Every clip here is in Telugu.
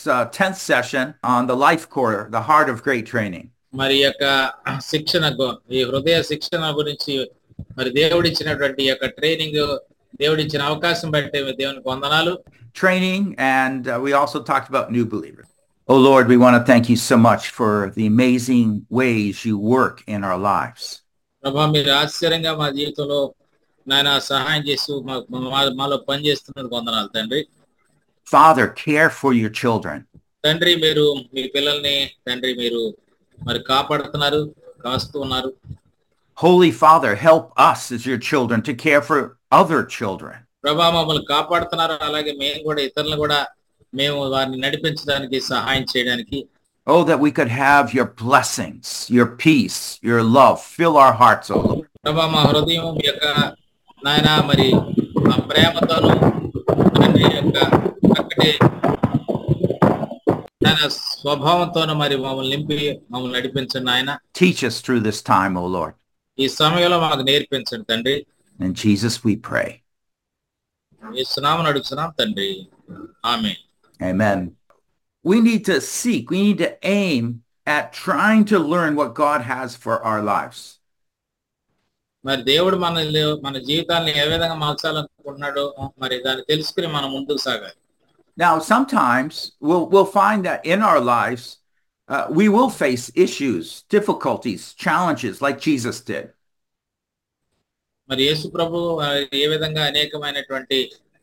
10th session on the life core, the heart of great training. మరి యొక్క శిక్షణకు ఈ హృదయ శిక్షణ గురించి మరి దేవుడిచ్చినటువంటి యొక్క ట్రైనింగ్ దేవుడిచ్చిన అవకాశం బట్టి దేవునికి వందనాలు. Training, and we also talked about new believers. Oh Lord, we want to thank you so much for the amazing ways you work in our lives. ప్రభా మీరు ఆశ్చర్యంగా మా జీవితంలో నాయన సహాయం చేస్తూ మాలో పనిచేస్తున్నందుకు వందనాలు తండ్రి. Father, care for your children. తండ్రి మీరు మీ పిల్లల్ని తండ్రి మీరు మరి కాపాడుతున్నారు, కాస్తూ ఉన్నారు. Holy Father, help us as your children to care for other children. ప్రభా మమ్మల్ని కాపాడుతున్నారు, అలాగే మేము కూడా ఇతరులను కూడా మేము వారిని నడిపించడానికి సహాయం చేయడానికి. Oh, that we could have your blessings, your peace, your love fill our hearts, oh Lord. ప్రభా మా హృదయం మీ యొక్క నాయన మరి మా ప్రేమతోను తండ్రి యొక్క చక్కటి నాయన స్వభావంతోను మరి మమ్మల్ని నింపి మమ్మల్ని నడిపించండి నాయన. Teach us through this time, oh Lord. ఈ సమయంలో మాకు నేర్పించండి తండ్రి. In Jesus we pray. యేసునామమున అడుగుతున్నాం తండ్రి. ఆమేన్. Amen. We need to seek, we need to aim at trying to learn what God has for our lives. మరి దేవుడు మన జీవితాన్ని ఏ విధంగా మార్చాలనుకుంటున్నాడో మరి దాన్ని తెలుసుకుని మనం ముందుకు సాగాలి. Now, sometimes we'll find that in our lives, we will face issues, difficulties, challenges like Jesus did. మరి యేసు ప్రభు ఏ విధంగా అనేకమైనటువంటి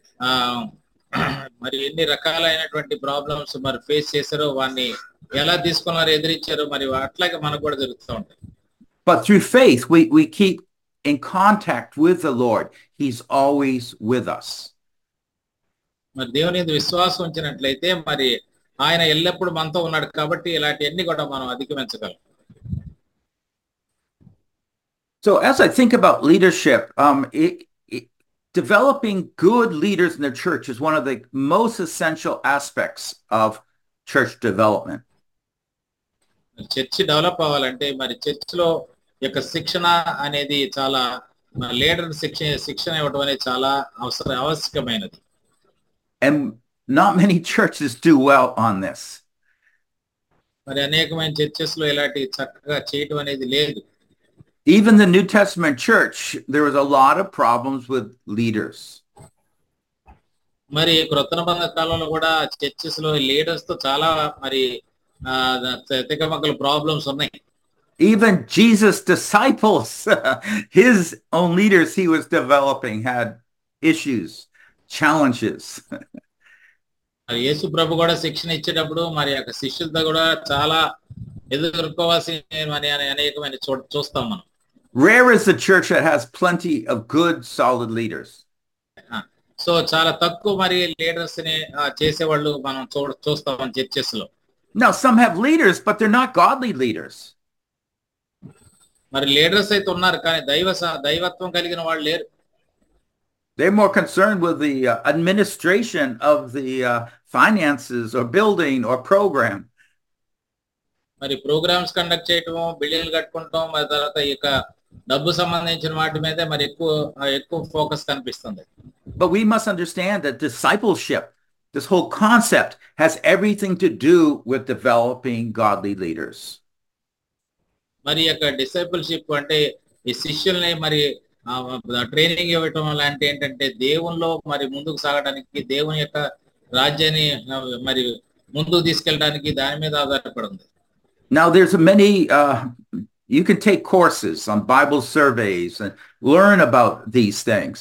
మరి ఎన్ని రకాలైనటువంటి ప్రాబ్లమ్స్ మరి ఫేస్ చేశారో వాన్ని ఎలా తీసుకున్నారో ఎదిరించారో మరి అట్లాగే మనకు కూడా జరుగుతూ ఉంటాయి. But through faith, we keep in contact with the Lord. He's always with us. మరి దేవుని యందు విశ్వాసం ఉంచినట్లయితే మరి ఆయన ఎల్లప్పుడూ మనతో ఉన్నాడు కాబట్టి ఇలాంటివన్నీ కూడా మనం అధిగమించగలం. So as I think about leadership, developing good leaders in the church is one of the most essential aspects of church development. Church develop అవ్వాలంటే మరి చర్చ్లో యొక్క శిక్షణ అనేది చాలా లీడర్ శిక్షణ ఇవ్వడం అనేది చాలా ఆవశ్యకమైనది. And not many churches do well on this. మరి అనేకమైన చర్చెస్ లో ఇలాంటి చక్కగా చేయడం అనేది లేదు. Even the New Testament church, there was a lot of problems with leaders. మరి కృత నిబంధన కాలంలో కూడా చర్చెస్ లో లీడర్స్ తో చాలా మరి తెగమగల ప్రాబ్లమ్స్ ఉన్నాయి. Even Jesus' disciples, his own leaders he was developing had issues, challenges. మరి యేసు ప్రభు కూడా శిక్షణ ఇచ్చేటప్పుడు మరి యొక్క శిష్యులతో కూడా చాలా ఎదుర్కోవాల్సిన అనేకమైన చూస్తాం మనం. Rare is the church that has plenty of good, solid leaders. So చాలా తక్కువ మరి లీడర్స్ ని చేసేవాళ్ళు మనం చూస్తాం చర్చెస్ లో. Now some have leaders, but they're not godly leaders. మరి లీడర్స్ అయితే ఉన్నారు కానీ దైవత్వం కలిగిన వాళ్ళు లేరు. They're more concerned with the administration of the finances or building or program. మరి ప్రోగ్రామ్స్ కండక్ట్ చేయటం, బిల్డింగ్లు కట్టుకుంటాం, మరి తర్వాత ఇక డబ్బు సంబంధించిన వాటి మీద మరి ఎక్కువ ఫోకస్ కనిపిస్తుంది. But we must understand that discipleship, this whole concept, has everything to do with developing godly leaders. మరి యొక్క డిసైపుల్షిప్ అంటే ఈ శిష్యుల్ని మరి ట్రైనింగ్ ఇవ్వటం లాంటి ఏంటంటే దేవునిలో మరి ముందుకు సాగడానికి, దేవుని యొక్క రాజ్యాన్ని మరి ముందుకు తీసుకెళ్ళడానికి దాని మీద ఆధారపడి ఉంది. Now there's many you can take courses on Bible surveys and learn about these things.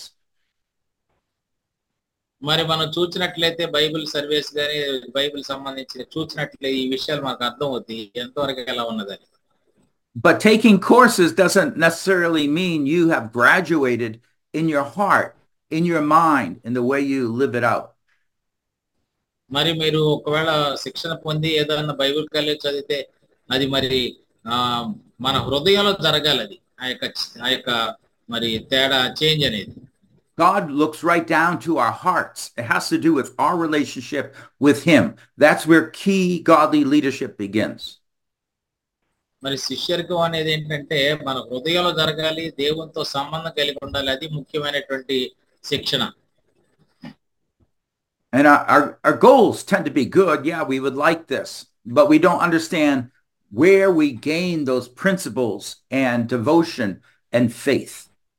మరి మనం చూసినట్లయితే బైబిల్ సర్వేస్ గాని బైబిల్ సంబంధించి చూసినట్లయితే ఈ విషయాలు మనకు అర్థం అవుతాయి ఎంతవరకు ఎలా ఉన్నదని. But taking courses doesn't necessarily mean you have graduated in your heart, in your mind, in the way you live it out. మరి మీరు ఒకవేళ శిక్షణ పొంది ఏదైనా బైబిల్ కాలేజ్ చదివితే అది మరి మన హృదయంలో జరగాలి. అది ఆ యొక్క మరి తేడా చేంజ్ అనేది. God looks right down to our hearts. It has to do with our relationship with him. That's where key godly leadership begins. మరి శిష్యరికం అనేది ఏంటంటే మన హృదయంలో జరగాలి, దేవునితో సంబంధం కలిగి ఉండాలి. అది ముఖ్యమైనటువంటి శిక్షణ. And our goals tend to be good. Yeah, we would like this, but we don't understand where we gain those principles and devotion and faith.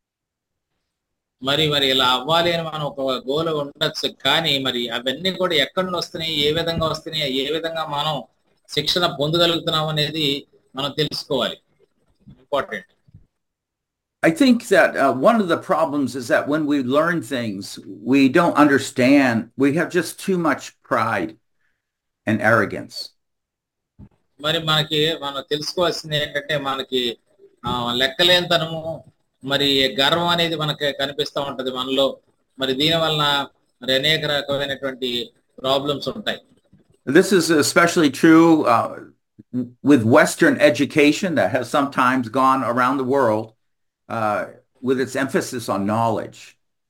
మరి మరి ఇలా అవ్వాలి అని మనం ఒక గోల్ ఉండొచ్చు, కానీ మరి అవన్నీ కూడా ఎక్కడి నుండి వస్తున్నాయి, ఏ విధంగా వస్తున్నాయి, ఏ విధంగా మనం శిక్షణ పొందగలుగుతున్నాం అనేది మనం తెలుసుకోవాలి. Important. I think that one of the problems is that when we learn things, we don't understand. We have just too much pride and arrogance. మరి మనం తెలుసుకోవాల్సింది ఏంటంటే మనకి లెక్కలేనితనము, మరి గర్వం అనేది మనకి కనిపిస్తూ ఉంటది మనలో. మరి దీని వలన మరి అనేక రకమైనటువంటి ప్రాబ్లమ్స్ ఉంటాయి. This is especially true with Western education that has sometimes gone around the world with its emphasis on knowledge.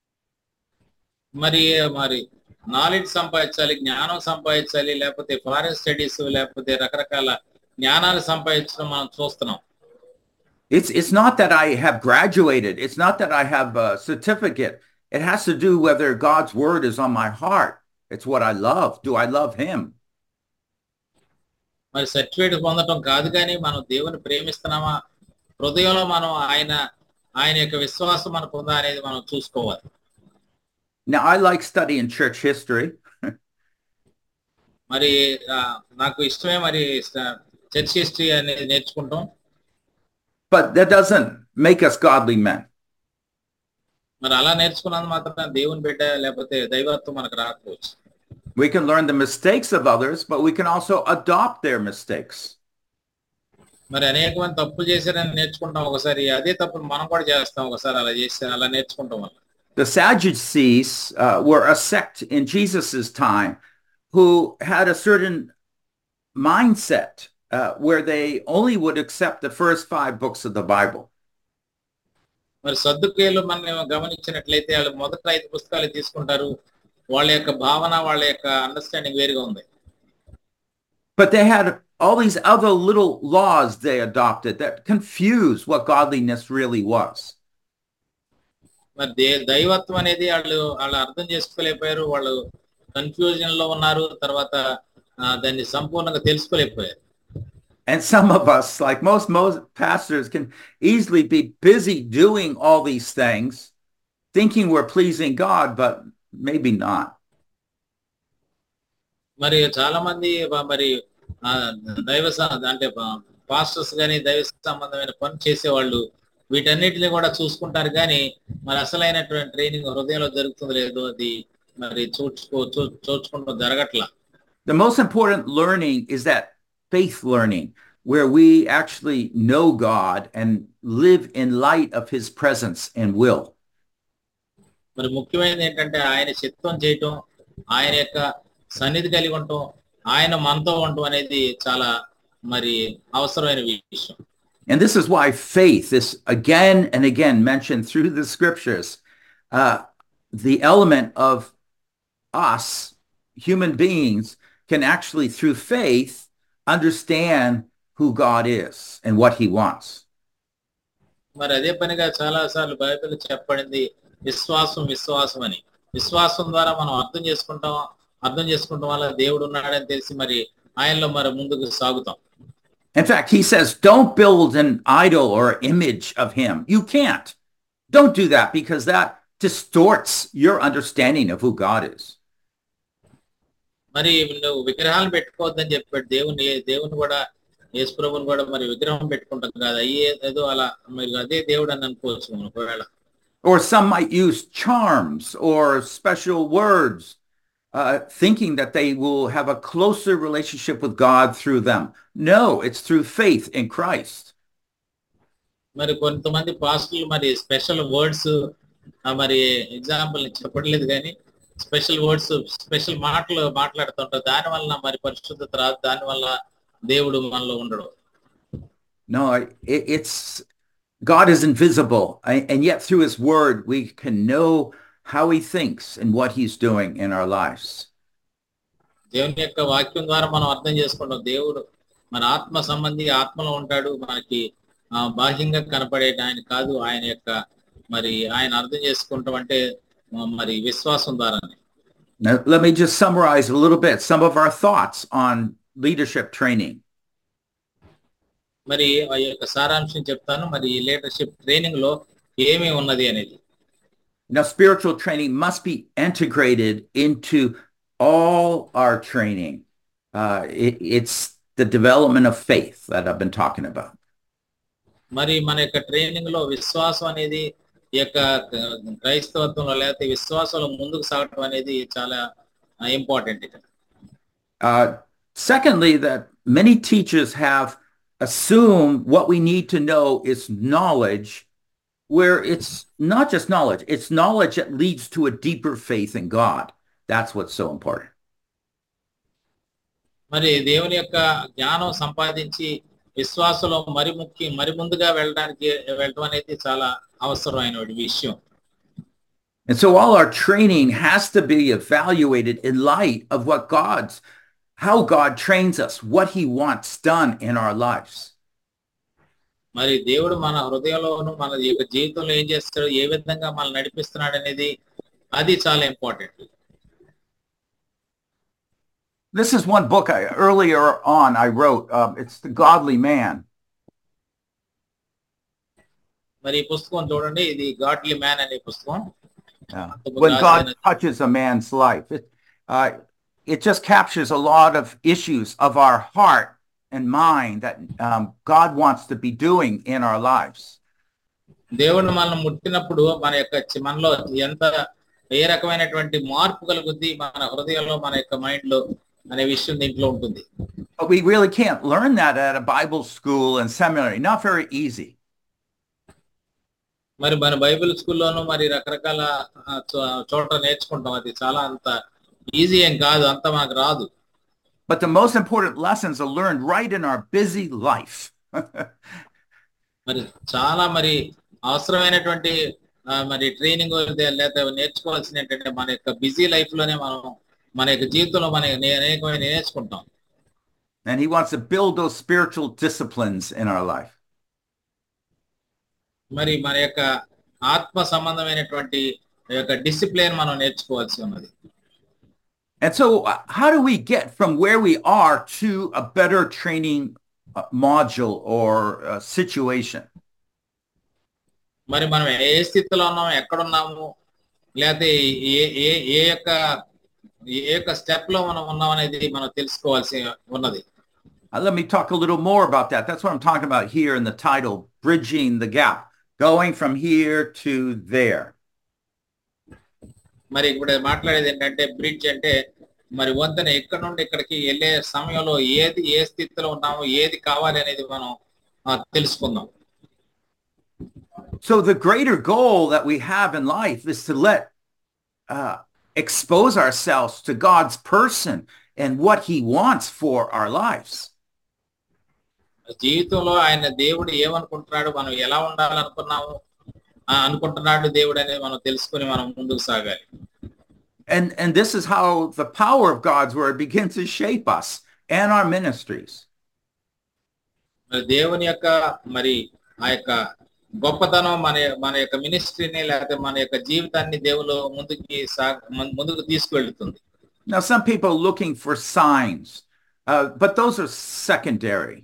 మరి మరి నాలెడ్జ్ సంపాదించాలి, జ్ఞానం సంపాదించాలి, లేకపోతే ఫారెన్ స్టడీస్, లేకపోతే రకరకాల జ్ఞానాలు సంపాదించడం మనం చూస్తున్నాం. It's not that I have graduated. It's not that I have a certificate. It has to do whether God's word is on my heart. It's what I love. Do I love him? మరి సర్టిఫికేట్ పొందడం కాదు, కానీ మనం దేవుని ప్రేమిస్తున్నామా, హృదయంలో మనం ఆయన యొక్క విశ్వాసం మనకు ఉందా అనేది మనం చూసుకోవాలి. Now, I like studying church history. మరి నాకు ఇష్టమే మరి చర్చ్ హిస్టరీ అనేది నేర్చుకుంటాం. But that doesn't make us godly men. మరి అలా నేర్చుకున్నంత మాత్రం దేవుని బిడ్డ లేకపోతే దైవత్వం మనకు రాకపోవచ్చు. We can learn the mistakes of others, but we can also adopt their mistakes. మరి అనేక మంది తప్పులు చేశారని నేర్చుకుంటాం, ఒకసారి అదే తప్పులు మనం కూడా చేస్తాం, ఒకసారి అలా నేర్చుకుంటాం వల్ల. The Sadducees were a sect in Jesus's time who had a certain mindset where they only would accept the first 5 books of the Bible. మరి సద్దుకేయులు మనం గమనించినట్లయితే వాళ్ళు మొదటి 5 పుస్తకాలు తీసుకుంటారు. వాళ్ళ యొక్క భావన, వాళ్ళ యొక్క అండర్స్టాండింగ్ వేరుగా ఉంది. But they had all these other little laws they adopted that confused what godliness really was. మరి దైవత్వం అనేది వాళ్ళు అర్థం చేసుకోలేకపోయారు, వాళ్ళు కన్ఫ్యూజన్ లో ఉన్నారు, తర్వాత దాన్ని సంపూర్ణంగా తెలుసుకోలేకపోయారు. And some of us, like most pastors, can easily be busy doing all these things, thinking we're pleasing God, but maybe not. మరి చాలా మంది మరి అంటే పాస్టర్స్ కానీ దైవ సంబంధమైన పని చేసేవాళ్ళు వీటన్నిటిని కూడా చూసుకుంటారు, కానీ మరి అసలైనటువంటి ట్రైనింగ్ హృదయంలో జరుగుతుందో లేదో అది మరి చూసుకుంటూ జరగట్లా. The most important learning is that faith learning, where we actually know God and live in light of his presence and will. మరి ముఖ్యమైనది ఏంటంటే ఆయన చిత్తం చేయటం, ఆయన యొక్క సన్నిధి కలిగి ఉండటం, ఆయన మనతో ఉండటం అనేది చాలా మరి అవసరమైన విషయం. And this is why faith is again and again mentioned through the scriptures. The element of us, human beings, can actually, through faith, understand who God is and what he wants. మరి అదే పనిగా చాలా సార్లు బైబిల్ చెప్పబడింది విశ్వాసం అని. విశ్వాసం ద్వారా మనం అర్థం చేసుకుంటాం వల్ల దేవుడు ఉన్నాడని తెలిసి మరి ఆయనలో మరి ముందుకు సాగుతాం. In fact, he says, don't build an idol or image of him. You can't. Don't do that, because that distorts your understanding of who God is. మరి నువ్వు విగ్రహాలు పెట్టుకోవద్దని చెప్పాడు దేవుని కూడా, యేసు ప్రభువుని కూడా మరి విగ్రహం పెట్టుకుంటాం కదా, ఏదో అలా మరి అదే దేవుడు అని అనుకోవచ్చు ఒకవేళ. Or some might use charms or special words, thinking that they will have a closer relationship with God through them. No, it's through faith in Christ. మరి కొంతమంది పాస్టర్లు మరి స్పెషల్ వర్డ్స్ మరి ఎగ్జాంపుల్ చెప్పట్లేదు, కానీ స్పెషల్ వర్డ్స్ స్పెషల్ మాటలు మాట్లాడుతుంటారు, దాని వల్ల మరి పరిశుద్ధత రాదు, దాని వల్ల దేవుడు మనలో ఉండడు. No, it's God is invisible, and yet through his word we can know how he thinks and what he's doing in our lives. దేవుని యొక్క వాక్యం ద్వారా మనం అర్థం చేసుకుంటాం, దేవుడు మన ఆత్మ సంబంధి, ఆత్మలో ఉంటాడు, మనకి బాహ్యంగా కనపడే ఆయన కాదు. ఆయన అర్థం చేసుకుంటాం అంటే మరి విశ్వాసం ద్వారానే. Now, let me just summarize a little bit some of our thoughts on leadership training. మరి ఆ యొక్క సారాంశం చెప్తాను. మరి ఈ లీడర్‌షిప్ ట్రైనింగ్‌లో ఏమి ఉన్నది అనేది. Now, spiritual training must be integrated into all our training. It's the development of faith that I've been talking about. మరి మన యొక్క ట్రైనింగ్‌లో విశ్వాసం అనేది ఈ యొక్క క్రైస్తవత్వంలో లేకపోతే విశ్వాసంలో ముందుకు సాగటం అనేది చాలా ఇంపార్టెంట్ ఇక్కడ. Secondly, that many teachers have assumed what we need to know is knowledge, where it's not just knowledge, it's knowledge that leads to a deeper faith in God. That's what's so important. మరి దేవుని యొక్క జ్ఞానం సంపాదించి విశ్వాసంలో మరి ముందుగా వెళ్ళడం అనేది చాలా అవసరమైన విషయం. And so all our training has to be evaluated in light of how God trains us, what he wants done in our lives. మరి దేవుడు మన హృదయంలోను మన యొక్క జీవితంలో ఏం చేస్తాడు, ఏ విధంగా మనల్ని నడిపిస్తున్నాడు అనేది అది చాలా important. This is one book earlier on I wrote. It's The Godly Man. మరి ఈ పుస్తకం చూడండి, ఇది గాడ్లీ మ్యాన్ అనే పుస్తకం. When God touches a man's life, it just captures a lot of issues of our heart and mind that God wants to be doing in our lives. దేవుడు మనల్ని ముట్టినప్పుడు మనలో ఏ రకమైనటువంటి మార్పు కలుగుద్ది మన హృదయంలో మన యొక్క మైండ్ లో అనే విషయం దీంట్లో ఉంటుంది. But we really can't learn that at a Bible school and seminary. Not very easy. మరి మన బైబిల్ స్కూల్లోనూ మరి రకరకాల చోట్ల నేర్చుకుంటాం, అది చాలా అంత ఈజీ ఏం కాదు, అంత మనకు రాదు. But the most important lessons are learned right in our busy life. మరి చాలా అవసరమైనటువంటి మరి ట్రైనింగ్ లేదా నేర్చుకోవాల్సిన ఏంటంటే మన యొక్క బిజీ లైఫ్ లోనే మనం మన యొక్క జీవితంలో అనేకమైన నేర్చుకుంటాం. And he wants to build those spiritual disciplines in our life. మరి మన యొక్క ఆత్మ సంబంధమైనటువంటి యొక్క డిసిప్లిన్ మనం నేర్చుకోవాల్సి ఉన్నది. And so how do we get from where we are to a better training module or situation? మరి మనం ఏ స్థితిలో ఉన్నాము, ఎక్కడున్నాము, లేకపోతే ఏ యొక్క స్టెప్ లో మనం ఉన్నాం అనేది మనం తెలుసుకోవాల్సి ఉన్నది. Let me talk a little more about that. That's what I'm talking about here in the title, Bridging the Gap, going from here to there. మరి ఇప్పుడు మాట్లాడేది ఏంటంటే బ్రిడ్జ్ అంటే మరి వంతెన ఇక్కడ నుండి ఇక్కడికి వెళ్ళే సమయంలో ఏ స్థితిలో ఉన్నామో ఏది కావాలి అనేది మనం తెలుసుకుందాం. So the greater goal that we have in life is to expose ourselves to God's person and what he wants for our lives. జీవితంలో ఆయన దేవుడు ఏమనుకుంటున్నాడు, మనం ఎలా అనుకుంటున్నాడు దేవుడు అనేది మనం తెలుసుకొని మనం ముందుకు సాగాలి. And this is how the power of God's word begins to shape us and our ministries. మరి దేవుని యొక్క మరి ఆ యొక్క గొప్పతనం మన యొక్క మినిస్ట్రీని లేకపోతే మన యొక్క జీవితాన్ని దేవుడు ముందుకు తీసుకువెళ్తుంది. Now some people are looking for signs, but those are secondary.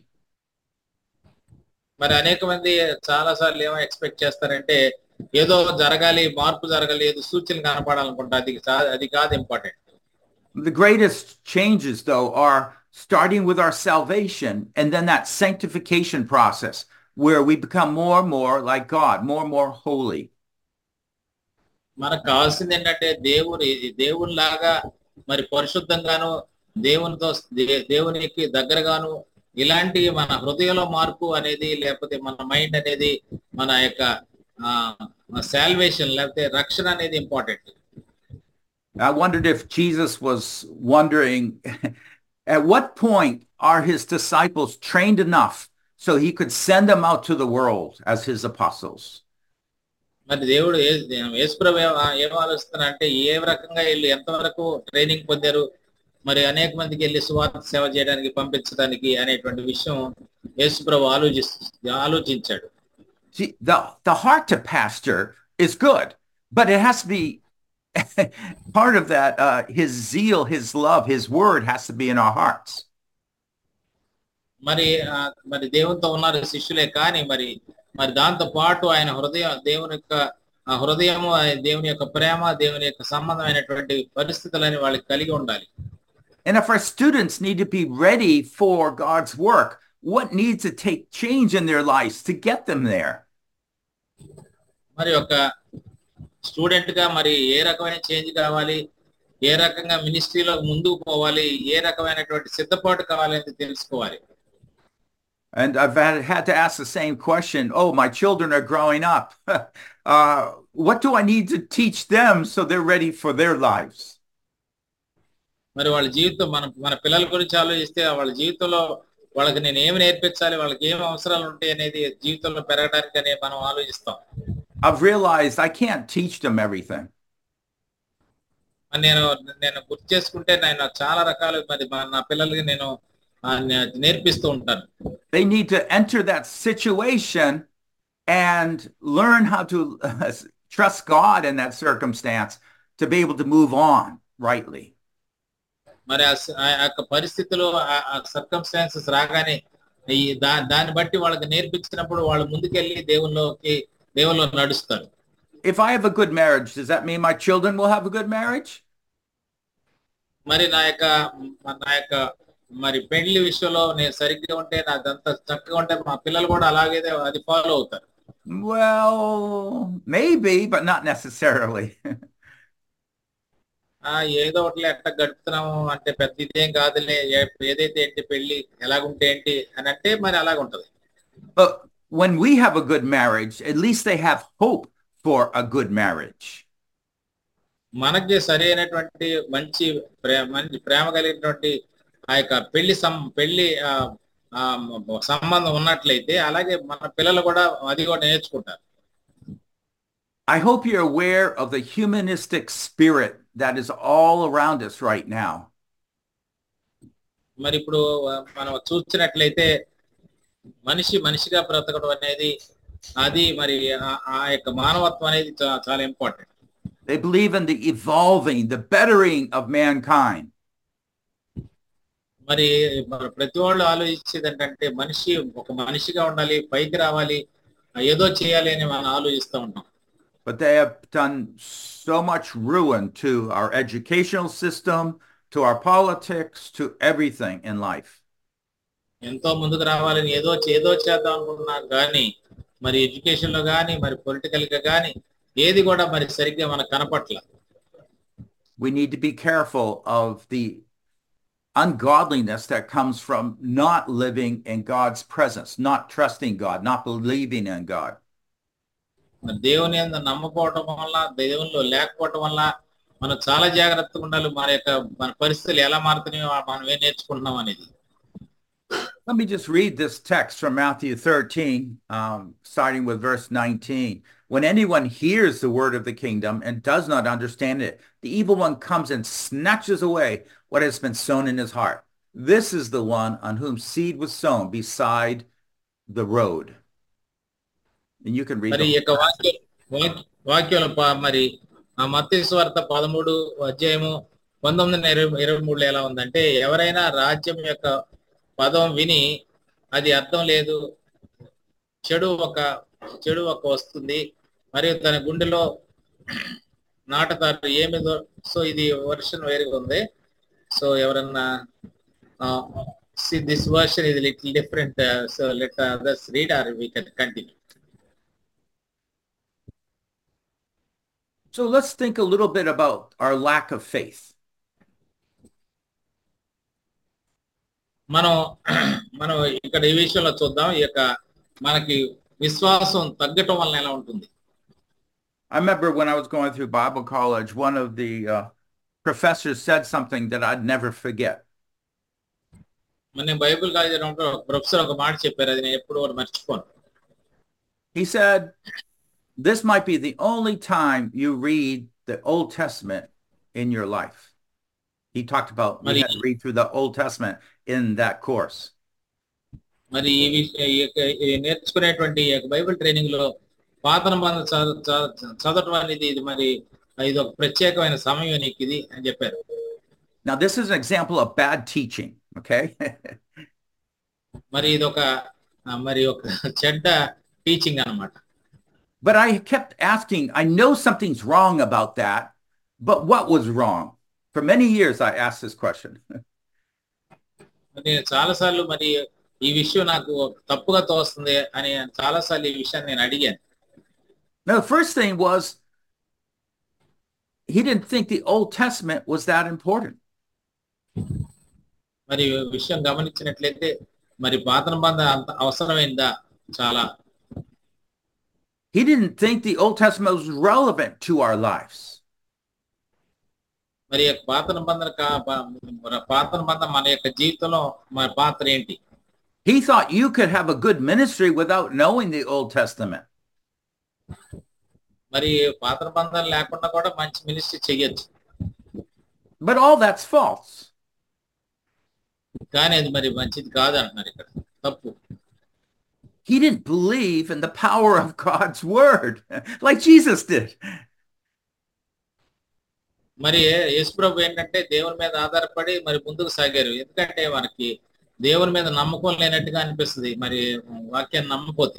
మరి అనేక మంది చాలా సార్లు ఏమో ఎక్స్పెక్ట్ చేస్తారంటే ఏదో జరగాలి, మార్పు జరగాలి, ఏదో సూచనలు కనపడాలనుకుంటా, అది కాదు important. The greatest changes though are starting with our salvation and then that sanctification process where we become more and more like God, more and more holy. మనకు కావాల్సింది ఏంటంటే దేవునిలాగా మరి పరిశుద్ధంగాను దేవునికి దగ్గరగాను ఇలాంటి మన హృదయంలో మార్పు అనేది లేకపోతే మన మైండ్ అనేది మన యొక్క సాల్వేషన్ లేకపోతే రక్షణ అనేది important. I wondered if Jesus was wondering at what point are his disciples trained enough so he could send them out to the world as his apostles. మరి దేవుడు యేసుప్రభు ఏం ఆలోచిస్తున్నారంటే ఏ రకంగా వీళ్ళు ఎంతవరకు ట్రైనింగ్ పొందారు, మరి అనేక మందికి వెళ్ళి సువార్త సేవ చేయడానికి పంపించడానికి అనేటువంటి విషయం యేసుప్రభు ఆలోచించాడు. See, the heart to pastor is good, but it has to be part of that, his zeal, his love, his word has to be in our hearts. మరి మరి దేవునితో ఉన్నారు శిష్యులే, కానీ మరి మరి దాంతో పాటు ఆయన హృదయం, దేవుని యొక్క హృదయము, దేవుని యొక్క ప్రేమ, దేవుని యొక్క సంబంధమైనటువంటి పరిస్థితులని వాళ్ళకి కలిగి ఉండాలి. And if our students need to be ready for God's work, what needs to take change in their lives to get them there? మరి ఒక స్టూడెంట్ గా మరి ఏ రకమైన చేంజ్ కావాలి, ఏ రకంగా మినిస్ట్రీలో ముందుకు పోవాలి, ఏ రకమైనటువంటి సిద్ధపాటు కావాలి అని తెలుసుకోవాలి. And I've had to ask the same question. Oh, my children are growing up. What do I need to teach them so they're ready for their lives? మరి వాళ్ళ జీవితం, మన పిల్లల గురించి ఆలోచిస్తే వాళ్ళ జీవితంలో వాళ్ళకి నేను ఏమి నేర్పించాలి, వాళ్ళకి ఏమి అవసరాలు ఉంటాయి అనేది జీవితంలో పెరగడానికి అనే మనం ఆలోచిస్తాం. I've realized I can't teach them everything. నేను నేను గుర్తు చేసుకుంటే నేను చాలా రకాలు మరి నా పిల్లలకి నేను నేర్పిస్తూ ఉంటాను. They need to enter that situation and learn how to trust God in that circumstance to be able to move on rightly. మరి ఆ యొక్క పరిస్థితులు, ఆ సర్కమ్స్టాన్సెస్ రాగానే దాన్ని బట్టి వాళ్ళకి నేర్పించినప్పుడు వాళ్ళు ముందుకెళ్ళి దేవుల్లో నడుస్తారు. If I have a good marriage, does that mean my children will have a good marriage? మరి నా యొక్క మరి పెళ్లి విషయంలో నేను సరిగ్గా ఉంటే, నాదంతా చక్కగా ఉంటే మా పిల్లలు కూడా అలాగే అది ఫాలో అవుతారు. Well, maybe, but not necessarily. ఏదో ఒకటి ఎట్లా గడుపుతున్నాము అంటే పెద్ద ఇదేం కాదులే, ఏదైతే ఏంటి పెళ్లి ఎలాగుంటే ఏంటి అని అంటే మరి అలాగుంటది. But when we have a good marriage, at least they have hope for a good marriage. మనకి సరైనటువంటి మంచి ప్రేమ కలిగినటువంటి ఆ యొక్క పెళ్లి సంబంధం ఉన్నట్లయితే అలాగే మన పిల్లలు కూడా అది కూడా నేర్చుకుంటారు. I hope you're aware of the humanistic spirit that is all around us right now. మరి ఇప్పుడు మనం చూసినట్లయితే మనిషిగా బ్రతకడం అనేది, అది మరి ఆ యొక్క మానవత్వం అనేది చాలా important. They believe in the evolving, the bettering of mankind. మరి ప్రతి వాళ్ళు ఆలోచించేది ఏంటంటే ఒక మనిషిగా ఉండాలి, పైకి రావాలి, ఏదో చేయాలి అని మనం ఆలోచిస్తూ ఉంటాం. But they have done so much ruin to our educational system, to our politics, to everything in life. ఎంతో ముందుకు రావాలని ఏదో చేద్దాం అనుకుంటున్నాం, కానీ మరి ఎడ్యుకేషన్ లో కానీ మరి పొలిటికల్ గా కానీ ఏది కూడా మరి సరిగ్గా మనకు కనపట్ల. We need to be careful of the ungodliness that comes from not living in God's presence, not trusting God, not believing in God. దేవుని యందు నమ్మకపోవటం వల్ల, దేవునిలో లేకపోవటం వల్ల మనం చాలా జాగ్రత్తగా ఉండాలి. మన పరిస్థితులు ఎలా మారుతున్నాయో మనం ఏం నేర్చుకుంటున్నాం అనేది. Let me just read this text from Matthew 13, starting with verse 19. When anyone hears the word of the kingdom and does not understand it, the evil one comes and snatches away what has been sown in his heart. This is the one on whom seed was sown beside the road. And you can read మరి ఈ యొక్క వాక్యాలు మరి మత్తయి సువార్త 13:19-23 ఎలా ఉందంటే, ఎవరైనా రాజ్యం యొక్క పదం విని అది అర్థం లేదు, చెడు ఒక వస్తుంది మరియు తన గుండెలో నాటతారు ఏమిదో. సో ఇది వర్షన్ వేరుగా ఉంది. సో ఎవరన్నా see this version is a little different, so let others read or we can continue. So let's think a little bit about our lack of faith. మనం ఇక్కడ ఈ విషయంలో చూద్దాం, ఈ యొక్క మనకి విశ్వాసం తగ్గటం వల్ల ఎలా ఉంటుంది. I remember when I was going through Bible college, one of the professors said something that I'd never forget. నేను బైబిల్ కాలేజీలో ప్రొఫెసర్ ఒక మాట చెప్పారు, అది నేను ఎప్పుడు మర్చిపోను. He said, this might be the only time you read the Old Testament in your life. He talked about we had to read through the Old Testament in that course. మరి నేర్చుకునేటువంటి బైబిల్ ట్రైనింగ్ లో పాత నిబంధన చదవటం అనేది ఇది మరి ఇది ఒక ప్రత్యేకమైన సమయం నీకు ఇది అని చెప్పారు. Now, this is an example of bad teaching, okay? మరి ఇది ఒక మరి ఒక చెడ్డ టీచింగ్ అన్నమాట. But I kept asking, I know something's wrong about that, but what was wrong? For many years, I asked this question. నేను చాలాసార్లు మరి ఈ విషయం నాకు తప్పుగా తోస్తుంది అని చాలాసార్లు ఈ విషయాన్ని నేను అడిగాను. Now, the first thing was, he didn't think the Old Testament was that important. మరి విషయం గమనించినట్లయితే మరి పాత నిబంధన అంత అవసరమైందా? చాలా. He didn't think the Old Testament was relevant to our lives. మరి పాత నిబంధన మన యొక్క జీవితంలో మన పాత్ర ఏంటి? He thought you could have a good ministry without knowing the Old Testament. మరి పాత నిబంధన లేకుండా కూడా మంచి మినిస్ట్రీ చేయొచ్చు. But all that's false. కానీ అది మరి మంచిది కాదు అంటున్నారు ఇక్కడ. తప్పు. He didn't believe in the power of God's word like Jesus did. మరి యేసుప్రభు ఏంటంటే దేవుని మీద ఆధారపడి మరి ముందుకు సాగారు. ఎందుకంటే మనకి దేవుని మీద నమ్మకం లేనట్టుగా అనిపిస్తుంది మరి వాక్యాన్ని నమ్మకపోతే.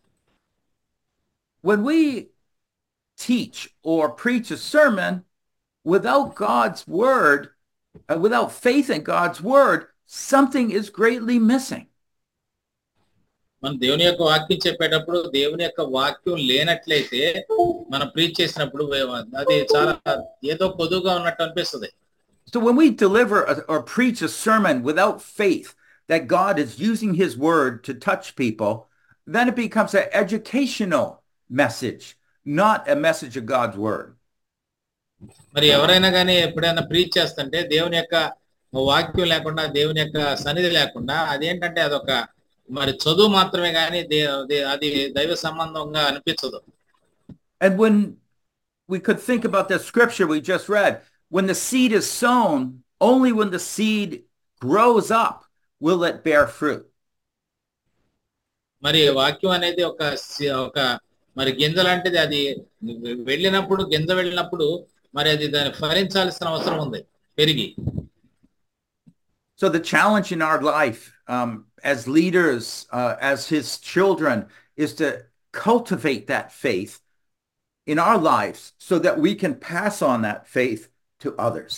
When we teach or preach a sermon without God's word, without faith in God's word, something is greatly missing. మనం దేవుని యొక్క వాక్యం చెప్పేటప్పుడు దేవుని యొక్క వాక్యం లేనట్లయితే మనం ప్రీచ్ చేసినప్పుడు అది చాలా ఏదో కొదువుగా ఉన్నట్టు అనిపిస్తుంది. So when we deliver or preach a sermon without faith that God is using his word to touch people, then it becomes an educational message, not a message of God's word. మరి ఎవరైనా కానీ ఎప్పుడైనా ప్రీచ్ చేస్తుంటే దేవుని యొక్క వాక్యం లేకుండా దేవుని యొక్క సన్నిధి లేకుండా అదేంటంటే అదొక మరి చదువు మాత్రమే కానీ అది దైవ సంబంధంగా అనిపించదు. And when we could think about the scripture we just read, when the seed is sown, only when the seed grows up will it bear fruit. మరి వాక్యం అనేది ఒక మరి గింజ లాంటిది. అది గింజ వెళ్ళినప్పుడు మరి అది దాన్ని ఫలించాల్సిన అవసరం ఉంది పెరిగి. So the challenge in our life as leaders, as his children, is to cultivate that faith in our lives so that we can pass on that faith to others.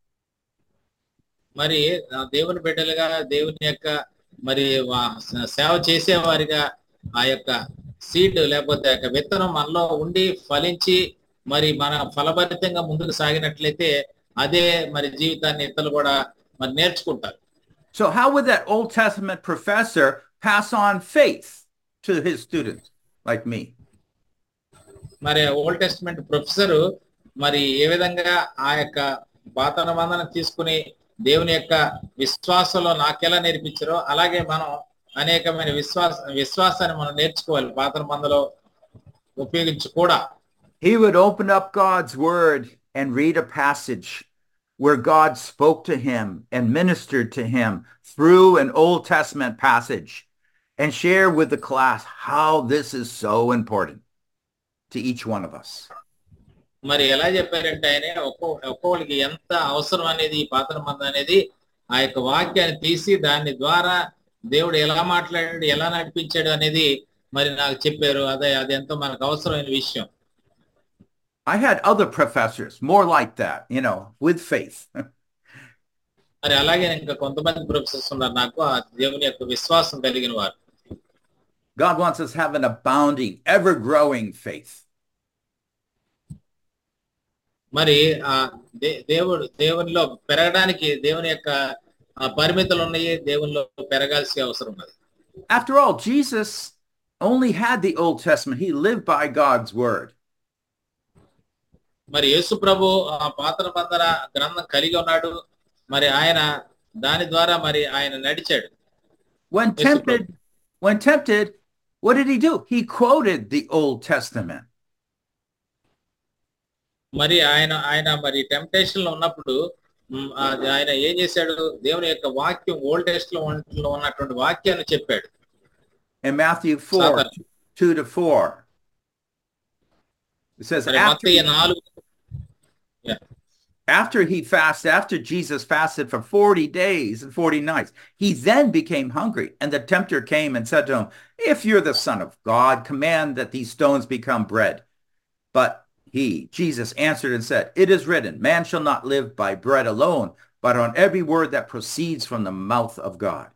మరి దేవుని బిడ్డలుగా దేవుని యొక్క మరి సేవ చేసేవారిగా ఆ యొక్క సీడ్ లేకపోతే ఆ విత్తనం మనలో ఉండి ఫలించి మరి మన ఫలభరితంగా ముందుకు సాగినట్లయితే అదే మరి జీవితాన్ని ఇతరులు కూడా మరి నేర్చుకుంటారు. So how would that Old Testament professor pass on faith to his students like me? మరి ఓల్డ్ టెస్ట్మెంట్ ప్రొఫెసర్ మరి ఏ విధంగా ఆ యొక్క పాత నిబంధన తీసుకుని దేవుని యొక్క విశ్వాసంలో నాకెలా నేర్పించారో అలాగే మనం అనేకమైన విశ్వాసాన్ని మనం నేర్చుకోవాలి పాత నిబంధనలో ఉపయోగించి కూడా. He would open up God's word and read a passage where God spoke to him and ministered to him through an Old Testament passage and share with the class how this is so important to each one of us. మరి ఎలా చెప్పారంటే ఆయన ఒక్కొక్కరికి ఎంత అవసరం అనేది ఈ పాత నిబంధన అనేది ఆ యొక్క వాక్యాన్ని తీసి దాని ద్వారా దేవుడు ఎలా మాట్లాడాడు ఎలా నడిపించాడు అనేది మరి నాకు చెప్పారు. అది ఎంతో మనకు అవసరమైన విషయం. I had other professors more like that, with faith. మరి అలాగే ఇంకా కొంతమంది ప్రొఫెసర్స్ ఉన్నారు నాకు ఆ దేవుని యొక్క విశ్వాసం కలిగిన వారు. God wants us to have an abounding, ever-growing faith. మరి ఆ దేవునిలో పెరగడానికి దేవుని యొక్క పరిమితులు ఉన్నాయి. దేవునిలో పెరగాల్సిన అవసరం ఉన్నది. After all, Jesus only had the Old Testament. He lived by God's word. మరి యేసు ప్రభు పాత నిబంధన గ్రంథం కలిగి ఉన్నాడు. మరి ఆయన దాని ద్వారా మరి ఆయన నడిచాడు. When tempted, what did he do? He quoted the Old Testament. మరి ఆయన మరి టెంప్టేషన్ లో ఉన్నప్పుడు ఆయన ఏం చేశాడు? దేవుని యొక్క వాక్యం ఓల్డ్ టెస్టమెంట్ లో ఉన్నటువంటి వాక్యాన్ని చెప్పాడు. In Matthew 4:2-4. It says after Jesus fasted for 40 days and 40 nights, he then became hungry. And the tempter came and said to him, if you're the Son of God, command that these stones become bread. But Jesus, answered and said, it is written, man shall not live by bread alone, but on every word that proceeds from the mouth of God.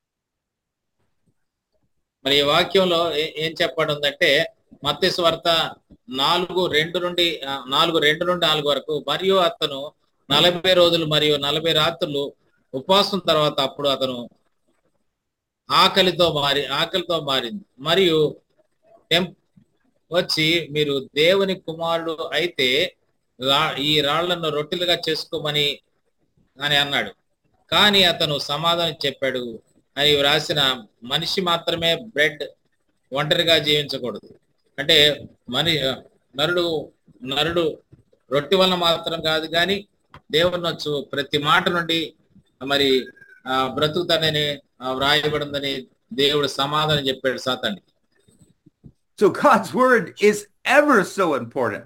మరి ఈ వాక్యంలో ఏం చెప్పబడిందంటే మత్తయి సువార్త 4:2 నుండి 4 వరకు, మరియు అతను 40 రోజులు మరియు 40 రాత్రులు ఉపవాసం తర్వాత అప్పుడు అతను ఆకలితో మారింది. మరియు వచ్చి మీరు దేవుని కుమారుడు అయితే ఈ రాళ్లను రొట్టెలుగా చేసుకోమని అని అన్నాడు. కానీ అతను సమాధానం చెప్పాడు, అని వ్రాసిన మనిషి మాత్రమే బ్రెడ్ ఒంటరిగా జీవించకూడదు. అంటే నరుడు రొట్టె వలన మాత్రం కాదు, కానీ దేవుని వచ్చు ప్రతి మాట నుండి మరి బ్రతుకుతానని వ్రాయబడిందని దేవుడు సమాధానం చెప్పాడు సాతానికి. So God's word is ever so important.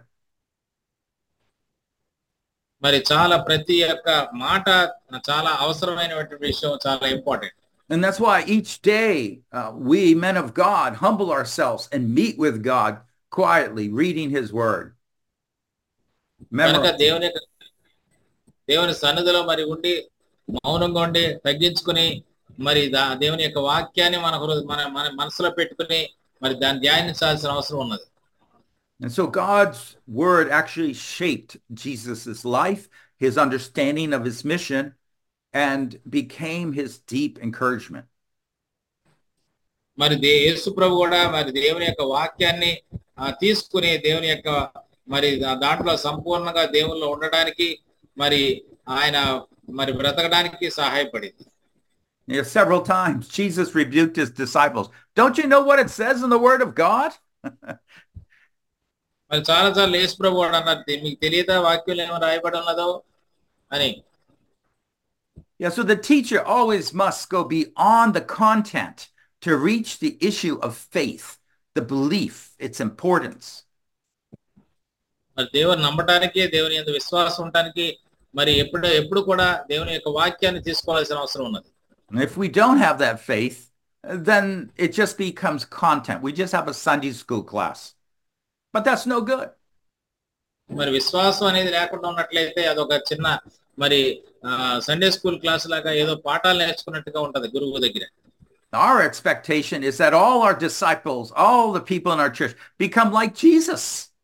మరి చాలా ప్రతి ఒక్క మాట చాలా అవసరమైనటువంటి విషయం, చాలా important. And that's why each day we men of God humble ourselves and meet with God quietly, reading his word. దేవుని సన్నిధిలో మరి ఉండి మౌనంగా ఉండి తగ్గించుకుని మరి దేవుని యొక్క వాక్యాన్ని మన మనసులో పెట్టుకుని మరి దాన్ని ధ్యానించాల్సిన అవసరం ఉన్నది. And so God's word actually shaped Jesus's life, his understanding of his mission, and became his deep encouragement. మరి యేసు ప్రభు కూడా మరి దేవుని యొక్క వాక్యాన్ని తీసుకుని దేవుని యొక్క మరి దాంట్లో సంపూర్ణంగా దేవునిలో ఉండడానికి మరి ఆయన మరి బ్రతకడానికి సహాయపడింది. Several times Jesus rebuked his disciples. Don't you know what it says in the word of God? మరి చాలా సార్లు యేసు ప్రభు అన్నారు, మీకు తెలియదా వాక్యంలో ఏమో రాయబడి ఉన్నదో అని. Yeah, so the teacher always must go beyond the content to reach the issue of faith, the belief, its importance. మరి దేవుని నమ్మటానికి, దేవుని యందు విశ్వాసం ఉండడానికి మరి ఎప్పుడు కూడా దేవుని యొక్క వాక్యాన్ని తీసుకోవాల్సిన అవసరం ఉన్నది. And if we don't have that faith, then it just becomes content. We just have a Sunday school class. But that's no good. మరి విశ్వాసం అనేది లేకుండా ఉన్నట్లయితే అదొక చిన్న మరి సండే స్కూల్ క్లాస్ లాగా ఏదో పాఠాలు నేర్చుకున్నట్టుగా ఉంటది గురువు దగ్గర. Our expectation is that all our disciples, all the people in our church become like Jesus.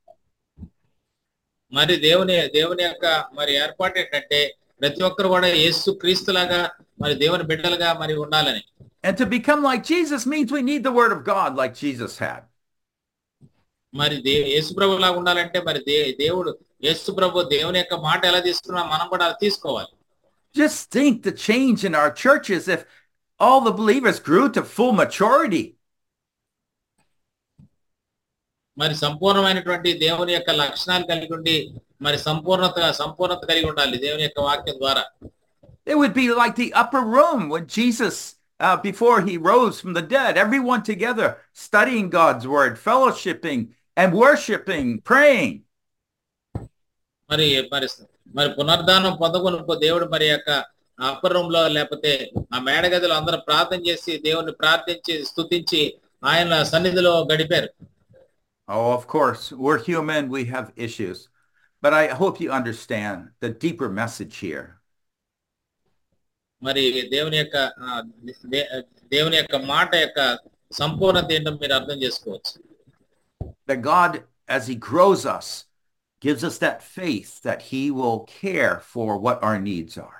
మరి దేవుని యొక్క మరి ఏర్పాటు ఏంటంటే ప్రతి ఒక్కరు కూడా యేసు క్రీస్తులాగా మరి దేవుని బిడ్డలుగా మరి ఉండాలని. And to become like Jesus means we need the word of God like Jesus had. మరి యేసు ప్రభులా ఉండాలంటే మరి యేసు ప్రభు దేవుని యొక్క మాట ఎలా తీసుకున్నా మనం కూడా అలా తీసుకోవాలి. Just think the change in our churches if all the believers grew to full maturity. మరి సంపూర్ణమైనటువంటి దేవుని యొక్క లక్షణాలు కలిగి ఉండి మరి సంపూర్ణత కలిగి ఉండాలి దేవుని యొక్క వాక్యం ద్వారా. It would be like the upper room when Jesus before he rose from the dead, everyone together studying God's word, fellowshipping and worshiping, praying. మరి పునర్ధానం పొందకొనుకో దేవుడు మరి యొక్క అప్పర్ రూమ్ లో లేకపోతే ఆ మేడగదిలో అందరూ ప్రార్థన చేసి దేవుని ప్రార్థించి స్తుతించి ఆయన సన్నిధిలో గడిపారు. Oh, of course, we're human, we have issues. But I hope you understand the deeper message here. మరి దేవుని యొక్క మాట యొక్క సంపూర్ణత ఏంటో మీరు అర్థం చేసుకోవచ్చు. That God, as he grows us, gives us that faith that he will care for what our needs are.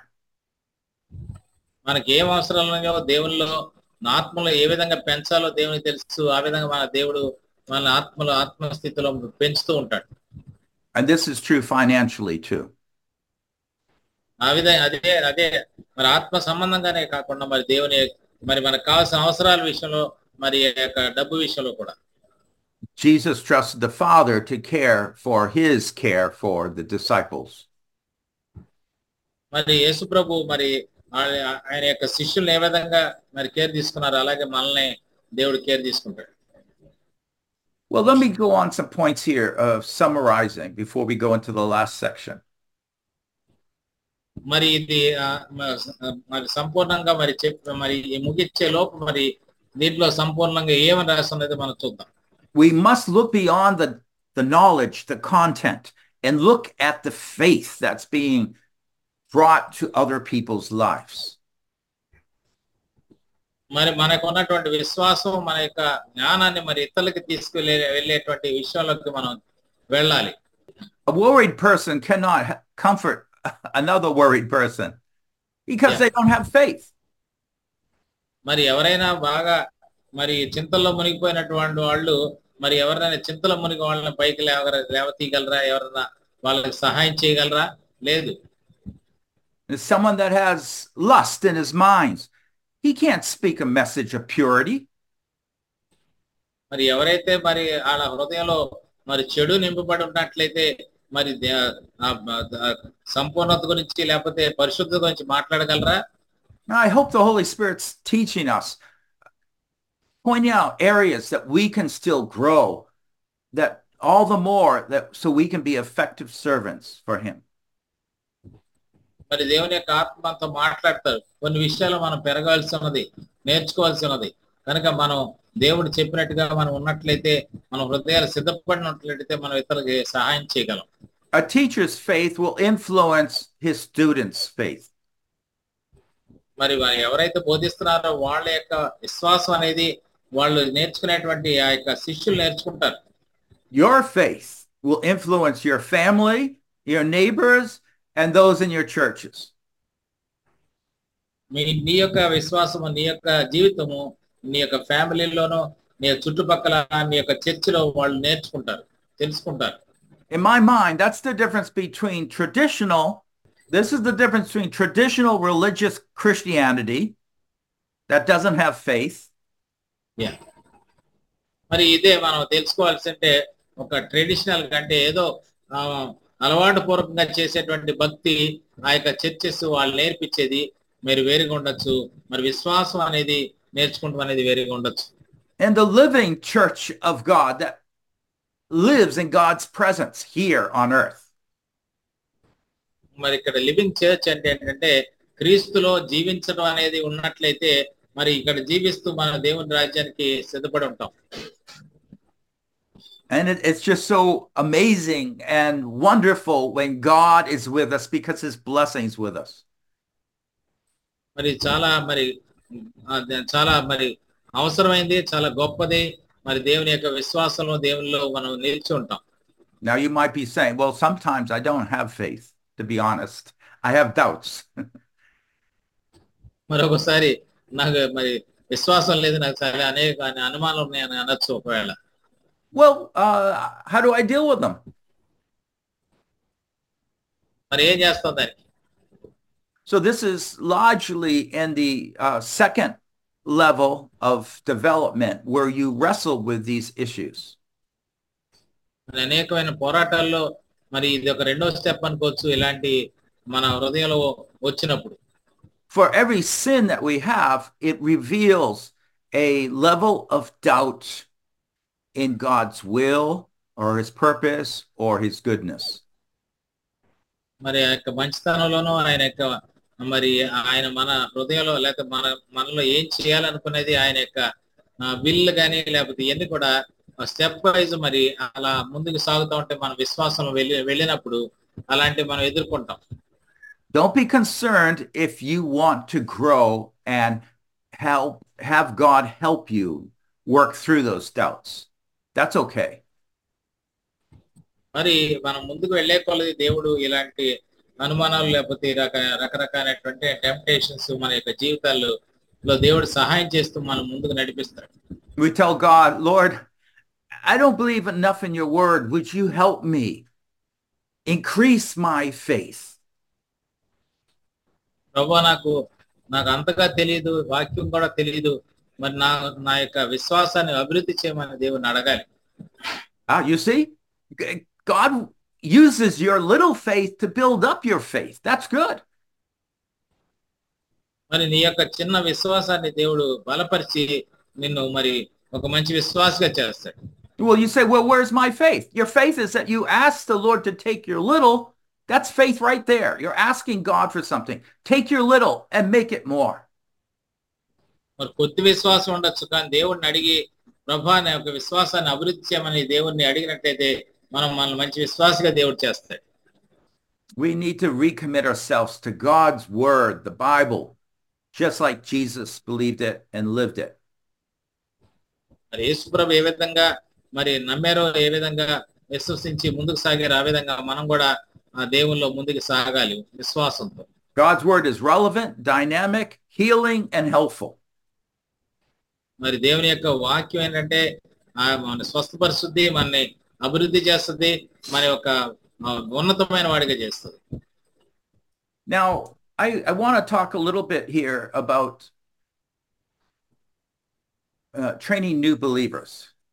మనకి ఏం అవసరాలు ఉన్నాయో దేవునిలో ఆత్మలో ఏ విధంగా పెంచాలో దేవునికి తెలుసు. ఆ విధంగా మన దేవుడు మన ఆత్మస్థితిలో పెంచుతూ ఉంటాడు. And this is true financially too. ఆ విధంగా అదే మరి ఆత్మ సంబంధంగానే కాకుండా మరి దేవుని మరి మనకు కావాల్సిన అవసరాల విషయంలో మరి డబ్బు విషయంలో కూడా. Jesus trusted the Father to care for the disciples. మరి యేసు ప్రభు మరి ఆయన యొక్క శిష్యుల్ని ఏ విధంగా మరి కేర్ తీసుకున్నారు అలాగే మనల్ని దేవుడు కేర్ తీసుకుంటాడు. Well, let me go on some points here of summarizing before we go into the last section. మరి ఇది మరి సంపూర్ణంగా మరి మరి ముగిచ్చే లోపు మరి దీంట్లో సంపూర్ణంగా ఏమని రాస్తున్నది మనం చూద్దాం. We must look beyond the knowledge, the content, and look at the faith that's being brought to other people's lives. మరి మనకు ఉన్నటువంటి విశ్వాసం మన యొక్క జ్ఞానాన్ని మరి ఇతరులకి వెళ్ళేటువంటి విషయంలోకి మనం వెళ్ళాలి. A worried person cannot comfort another worried person because they don't have faith. మరి ఎవరైనా బాగా మరి చింతల్లో మునిగిపోయినటువంటి వాళ్ళు మరి ఎవరైనా చింతలో మునిగి వాళ్ళని పైకి లేవతీయగలరా? ఎవరైనా వాళ్ళకి సహాయం చేయగలరా? లేదు. Someone that has lust in his mind, he can't speak a message of purity. మరి ఎవరైతే మరి వాళ్ళ హృదయంలో మరి చెడు నింపబడి ఉన్నట్లయితే మరి సంపూర్ణత గురించి లేకపోతే పరిశుద్ధత గురించి మాట్లాడగలరా? I hope the Holy Spirit's teaching us, pointing out areas that we can still grow, that all the more that so we can be effective servants for him. మరి దేవుని యొక్క ఆత్మతో మాట్లాడతారు. కొన్ని విషయాలు మనం పెరగాల్సి ఉన్నది, నేర్చుకోవాల్సి ఉన్నది. కనుక మనం దేవుడు చెప్పినట్టుగా మనం ఉన్నట్లయితే, మన హృదయాలు సిద్ధపడినట్లయితే మనం ఇతరులకి సహాయం చేయగలం. A teacher's faith will influence his students' faith. మరి ఎవరైతే బోధిస్తున్నారో వాళ్ళ యొక్క విశ్వాసం అనేది వాళ్ళు నేర్చుకునేటువంటి ఆ యొక్క శిష్యులు నేర్చుకుంటారు. Your faith will influence your family, your neighbors, and those in your churches. నీ యొక్క విశ్వాసము, నీ యొక్క జీవితము, నీ యొక్క ఫ్యామిలీలోనూ, నీ చుట్టుపక్కల, నీ యొక్క చర్చిలో వాళ్ళు నేర్చుకుంటారు, తెలుసుకుంటారు. In my mind, that's the difference between this is the difference between traditional religious Christianity that doesn't have faith. Yeah. మరి ఇదే మనం తెలుసుకోవాల్సింటే ఒక ట్రెడిషనల్ కంటే ఏదో అలవాటు పూర్వకంగా చేసేటువంటి భక్తి, ఆ యొక్క చర్చెస్ వాళ్ళు నేర్పించేది మీరు వేరుగా ఉండొచ్చు. మరి విశ్వాసం అనేది నేర్చుకుంటాం అనేది వేరుగా ఉండొచ్చు. And the living church of God that lives in God's presence here on earth. మరి ఇక్కడ లివింగ్ చర్చ్ అంటే ఏంటంటే క్రీస్తులో జీవించడం అనేది ఉన్నట్లయితే మరి ఇక్కడ జీవిస్తూ మన దేవుని రాజ్యానికి సిద్ధపడి ఉంటాం. And it's just so amazing and wonderful when God is with us because his blessings with us. మరి చాలా మరి అవసరమైంది, చాలా గొప్పది. మరి దేవుని యొక్క విశ్వాసంలో దేవునిలో మనం నిలిచి ఉంటాం. Now you might be saying, well, sometimes I don't have faith, to be honest. I have doubts. మరి ఒకసారి నాకు మరి విశ్వాసం లేదు, నాకు చాలా అనేక అనుమానాలు ఉన్నాయని అనొచ్చు ఒకవేళ. Well, how do I deal with them? మరి ఏం చేస్తాం దానికి? So this is largely in the second level of development where you wrestle with these issues. అనేకమైన పోరాటాల్లో మరి ఇది ఒక రెండో స్టెప్ అనుకోవచ్చు ఇలాంటి మన హృదయంలో వచ్చినప్పుడు. For every sin that we have, it reveals a level of doubt in God's will or his purpose or his goodness. మరి ఆ యొక్క మంచితనంలోనూ ఆయన యొక్క మరి ఆయన మన హృదయంలో లేకపోతే మనలో ఏం చేయాలనుకునేది ఆయన యొక్క విల్ కానీ లేకపోతే ఇవన్నీ కూడా స్టెప్ వైజ్ మరి అలా ముందుకు సాగుతూ ఉంటే మన విశ్వాసంలో వెళ్ళినప్పుడు అలాంటివి మనం ఎదుర్కొంటాం. Don't be concerned if you want to grow and have God help you work through those doubts. That's okay. మరి మనం ముందుకు వెళ్ళే కొలది దేవుడు ఇలాంటి అనుమానాలు లేకపోతే రకరకాలైనటువంటి టెంప్టేషన్స్ మన యొక్క జీవితాల్లో దేవుడు సహాయం చేస్తూ మనం ముందుకు నడిపిస్తాడు. We tell God, Lord, I don't believe enough in your word. Would you help me increase my faith? ప్రభువా, నాకు అంతగా తెలియదు, వాక్యం కూడా తెలియదు, మరి నా యొక్క విశ్వాసాన్ని అభివృద్ధి చేయమని దేవుని అడగాలి. You see, God uses your little faith to build up your faith. That's good. మరి నీ యొక్క చిన్న విశ్వాసాన్ని దేవుడు బలపరిచి నిన్ను మరి ఒక మంచి విశ్వాసగా చేస్తాడు. Well, you say, well, where's my faith? Your faith is that you ask the Lord to take your little That's faith right there. You're asking God for something. Take your little and make it more. మరి కొద్ది విశ్వాసం ఉండొచ్చు కానీ దేవుడిని అడిగి ప్రభా నా యొక్క విశ్వాసాన్ని అభివృద్ధి చేయమని దేవుడిని అడిగినట్లయితే మనల్ని మంచి విశ్వాసిగా దేవుడు చేస్తాడు. We need to recommit ourselves to God's word, the Bible, just like Jesus believed it and lived it. మరి యేసుప్రభు ఏ విధంగా మరి నమ్మారో, ఏ విధంగా విశ్వసించి ముందుకు సాగారో ఆ విధంగా మనం కూడా ఆ దేవుల్లో ముందుకు సాగాలి విశ్వాసంతో. God's word is relevant, dynamic, healing, and helpful. మరి దేవుని యొక్క వాక్యం ఏంటంటే మన స్వస్థపరుస్తుంది, మనని అభివృద్ధి చేస్తుంది, మన యొక్క ఉన్నతమైన వాడిగా చేస్తుంది. Now, I want to talk a little bit here about training new believers.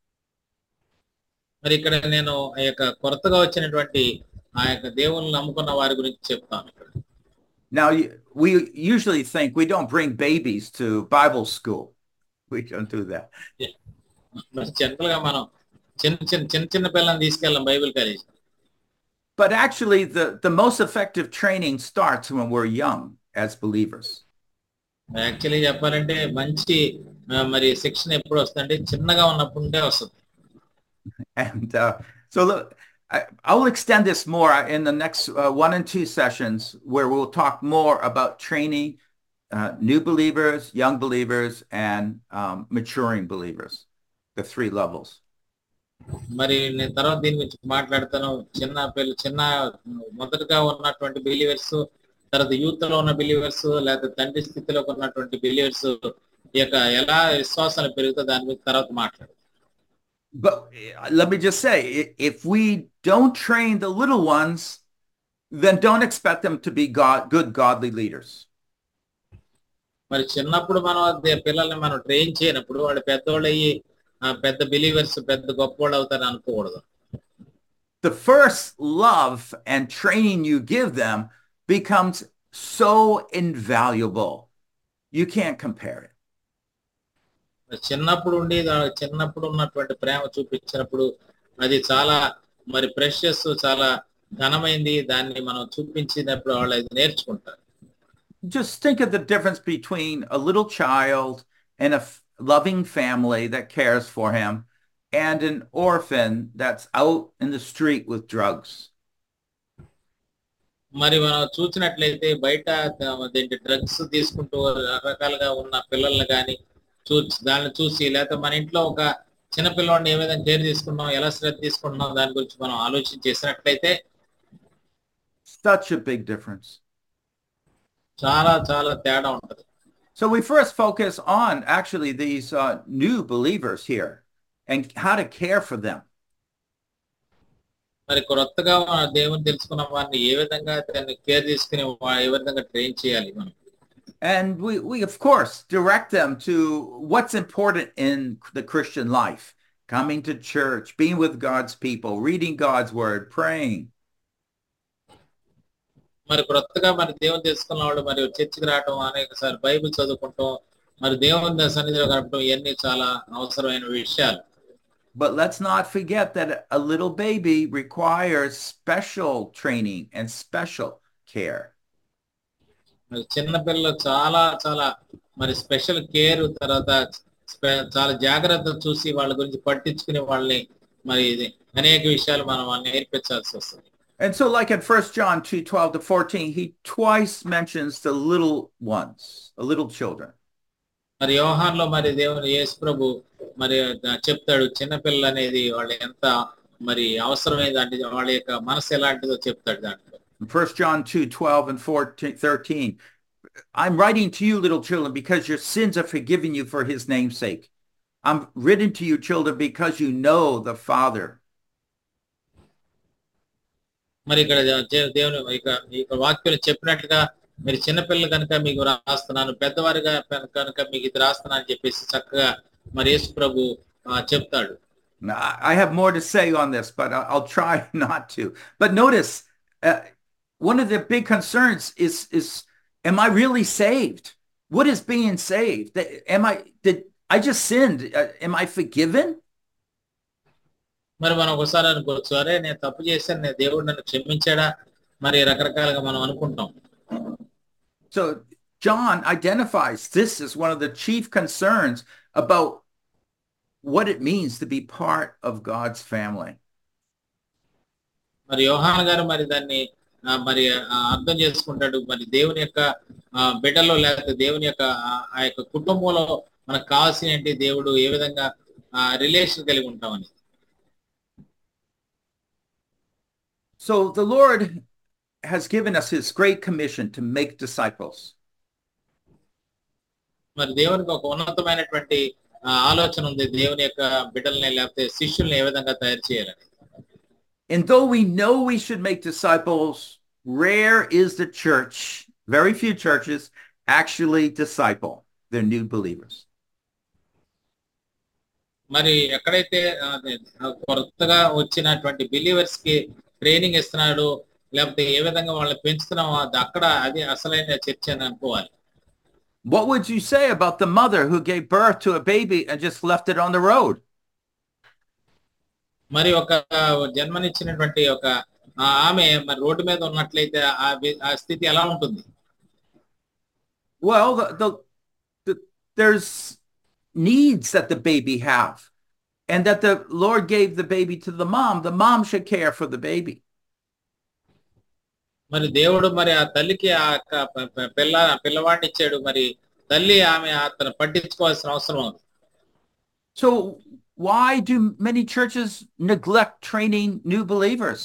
మరి ఇక్కడ నేను ఆ యొక్క కొత్తగా వచ్చినటువంటి ఆ యొక్క దేవుని నమ్ముకున్న వారి గురించి చెప్తాను. Now, we usually think we don't bring babies to Bible school. We don't do that. General గా మనం చిన్న పిల్లల్ని తీసుకెళ్ళాం Bible college. But actually, the most effective training starts when we're young as believers. Actually చెప్పాలంటే మంచి మరి శిక్షణ ఎప్పుడు వస్తుందంటే చిన్నగా ఉన్నప్పుడే వస్తుంది. And so look, I will extend this more in the next 1 and 2 sessions where we'll talk more about training new believers, young believers, and maturing believers, the 3 levels. మరి నేను తర్వాత దీని గురించి మాట్లాడతాను. చిన్న మొదటగా ఉన్నటువంటి బిలీవర్స్, తర్వాత యూత్ లో ఉన్న బిలీవర్స్, లేదా తండ్రి స్థితిలో ఉన్నటువంటి బిలీవర్స్ యొక్క ఎలా విశ్వాసాలు పెరుగుతాయి దాని గురించి తర్వాత మాట్లాడతాను. But let me just say, if we don't train the little ones, then don't expect them to be good, godly leaders. మరి చిన్నప్పుడు మనం పిల్లల్ని మనం ట్రైన్ చేయనప్పుడు వాళ్ళు పెద్దోళ్ళు అయ్యి పెద్ద బిలీవర్స్, పెద్ద గొప్పవాళ్ళు అవుతారని అనుకోకూడదు. The first love and training you give them becomes so invaluable. You can't compare it. చిన్నప్పుడు ఉన్నటువంటి ప్రేమ చూపించినప్పుడు అది చాలా మరి ప్రెషియస్, చాలా ఘనమైంది. దాన్ని మనం చూపించినప్పుడు వాళ్ళు అది నేర్చుకుంటారు. Just think of the difference between a little child and a loving family that cares for him and an orphan that's out in the street with drugs. మరి మనం చూసినట్లయితే బయట డ్రగ్స్ తీసుకుంటూ రకరకాలుగా ఉన్న పిల్లల్ని కానీ దాన్ని చూసి, లేకపోతే మన ఇంట్లో ఒక చిన్న పిల్లవాడిని ఏ విధంగా కేర్ తీసుకుంటున్నాం, ఎలా శ్రద్ధ తీసుకుంటున్నాం దాని గురించి మనం ఆలోచన చేసినట్లయితే such a big difference. చాలా చాలా తేడా ఉంటది. So we first focus on actually these new believers here and how to care for them. మరి కొత్తగా దేవుని తెలుసుకున్న వారిని ఏ విధంగా దాన్ని కేర్ తీసుకుని ఏ విధంగా ట్రైన్ చేయాలి మనం. And we of course direct them to what's important in the Christian life: coming to church, being with God's people, reading God's word, praying. మరి కొత్తగా మరి దేవుని తెలుసుకున్న వాళ్ళు మరి చర్చికి రావటం, అనేకసారి బైబిల్ చదువుకుంటాం, మరి దేవుని సన్నిధిలో గడపడం, ఇవన్నీ చాలా అవసరమైన విషయాలు. But let's not forget that a little baby requires special training and special care. మరి చిన్న పిల్లలు చాలా చాలా మరి స్పెషల్ కేర్, తర్వాత చాలా జాగ్రత్త చూసి వాళ్ళ గురించి పట్టించుకునే వాళ్ళని మరి అనేక విషయాలు మనం నేర్పించాల్సి వస్తుంది. And so like in 1 John 2:12-14, he twice mentions the little ones, the little children. మరి యోహాన్లో మరి దేవుని యేసు ప్రభు మరి చెప్తాడు చిన్నపిల్లలు అనేది వాళ్ళు ఎంత మరి అవసరమైనది, అంటే వాళ్ళ యొక్క మనసు ఎలాంటిదో చెప్తాడు దాంట్లో. 1 John 2:12-13, I'm writing to you, little children, because your sins are forgiven you for his name's sake. I'm written to you, children, because you know the Father. మరి ఇక్కడ దేవుని ఇక వాక్యం చెప్పినట్లుగా మీరు చిన్నపిల్లలు కనుక మీకు రాస్తున్నాను, పెద్దవారిగా కనుక మీకు ఇది రాస్తున్నాను అని చెప్పేసి చక్కగా మరి యేసు ప్రభు చెప్తాడు. I have more to say on this, but I'll try not to. But notice, one of the big concerns is am I really saved? What is being saved? Did I just sinned? Am I forgiven? మరి మనం ఒకసారి అనుకోవచ్చు, అరే నేను తప్పు చేశాను, నేను దేవుడు నన్ను క్షమించాడా, మరి రకరకాలుగా మనం అనుకుంటాం. So John identifies this as one of the chief concerns about what it means to be part of God's family. మరి యోహాను గారు మరి దాన్ని మరి అర్థం చేసుకుంటాడు. మరి దేవుని యొక్క బిడ్డలో లేకపోతే దేవుని యొక్క ఆ యొక్క కుటుంబంలో మనకు కావాల్సిన ఏంటి, దేవుడు ఏ విధంగా రిలేషన్ కలిగి ఉంటామని. So the Lord has given us his great commission to make disciples. మరి దేవునికి ఒక ఉన్నతమైనటువంటి ఆలోచన ఉంది, దేవుని యొక్క బిడ్డల్ని లేకపోతే శిష్యుల్ని ఏ విధంగా తయారు చేయాలని. And though we know we should make disciples, rare is the church, very few churches actually disciple their new believers. మరి ఎక్కడైతే కొత్తగా వచ్చినటువంటి బిలీవర్స్ కి ట్రైనింగ్ ఇస్తున్నాడు లేకపోతే ఏ విధంగా వాళ్ళని పెంచుతున్నామో అక్కడ అది అసలైన చర్చ అని అనుకోవాలి. What would you say about the mother who gave birth to a baby and just left it on the road? మరి ఒక జన్మనిచ్చినటువంటి ఒక ఆమె మరి రోడ్డు మీద ఉన్నట్లయితే ఆ స్థితి ఎలా ఉంటుంది? Well, there's needs that the baby have, and that the Lord gave the baby to the mom should care for the baby. మరి దేవుడు మరి ఆ తల్లికి ఆ పిల్లవాడిని ఇచ్చాడు, మరి తల్లి ఆమె అతను పట్టించుకోవాల్సిన అవసరం ఉంది. So why do many churches neglect training new believers?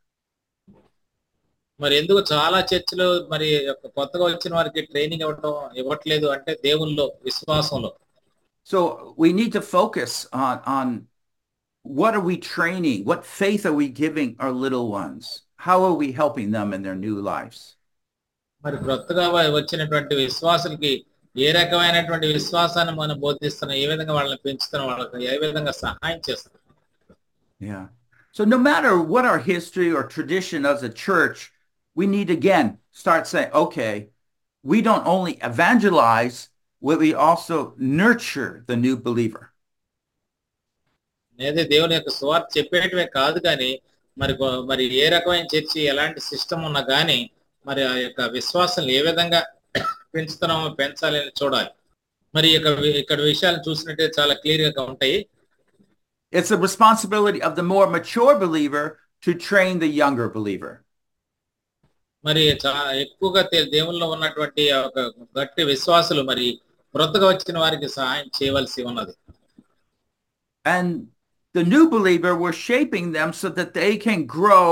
మరి ఎందుకు చాలా చర్చిలు మరి కొత్తగా వచ్చిన వారికి ట్రైనింగ్ ఇవ్వట్లేదు అంటే దేవునిలో విశ్వాసంలో. So we need to focus on what are we training? What faith are we giving our little ones? How are we helping them in their new lives? మరి కొత్తగా వచ్చినటువంటి విశ్వాసులకి ఏ రకమైనటువంటి విశ్వాసాన్ని మనం బోధిస్తున్నాం, ఏ విధంగా వాళ్ళని పెంచుతున్నాం, వాళ్ళకి ఏ విధంగా సహాయం చేస్తాం. Yeah. So no matter what our history or tradition as a church, we need again start saying, okay, we don't only evangelize, we also nurture the new believer. నేదే దేవుని యొక్క సువార్త చెప్పేటమే కాదు కానీ మరి ఏ రకమైన చర్చి ఎలాంటి సిస్టమ్ ఉన్నా కానీ మరి ఆ యొక్క విశ్వాసం ఏ విధంగా పెంచుతున్నామో పెంచాలి అని చూడాలి. మరి ఇక్కడ విషయాలు చూసినట్టే చాలా క్లియర్ గా ఉంటాయి. It's the responsibility of the more mature believer to train the younger believer. మరి ఎక్కువగా దేవుల్లో ఉన్నటువంటి ఒక గట్టి విశ్వాసులు మరి కొత్తగా వచ్చిన వారికి సహాయం చేయవలసి ఉన్నది. And the new believer, we're shaping them so that they can grow,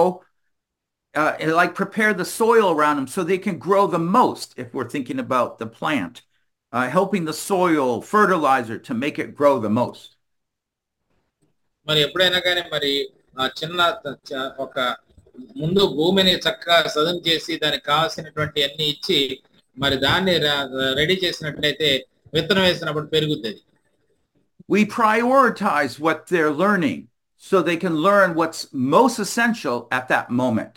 like prepare the soil around them so they can grow the most, if we're thinking about the plant, helping the soil, fertilizer to make it grow the most. మరి ఎప్పుడైనా కానీ మరి చిన్న ఒక ముందు భూమిని చక్కగా సదును చేసి దానికి కావాల్సినటువంటి అన్ని ఇచ్చి మరి దాన్ని రెడీ చేసినట్లయితే విత్తనం వేసినప్పుడు పెరుగుతుంది. We prioritize what they're learning so they can learn what's most essential at that moment.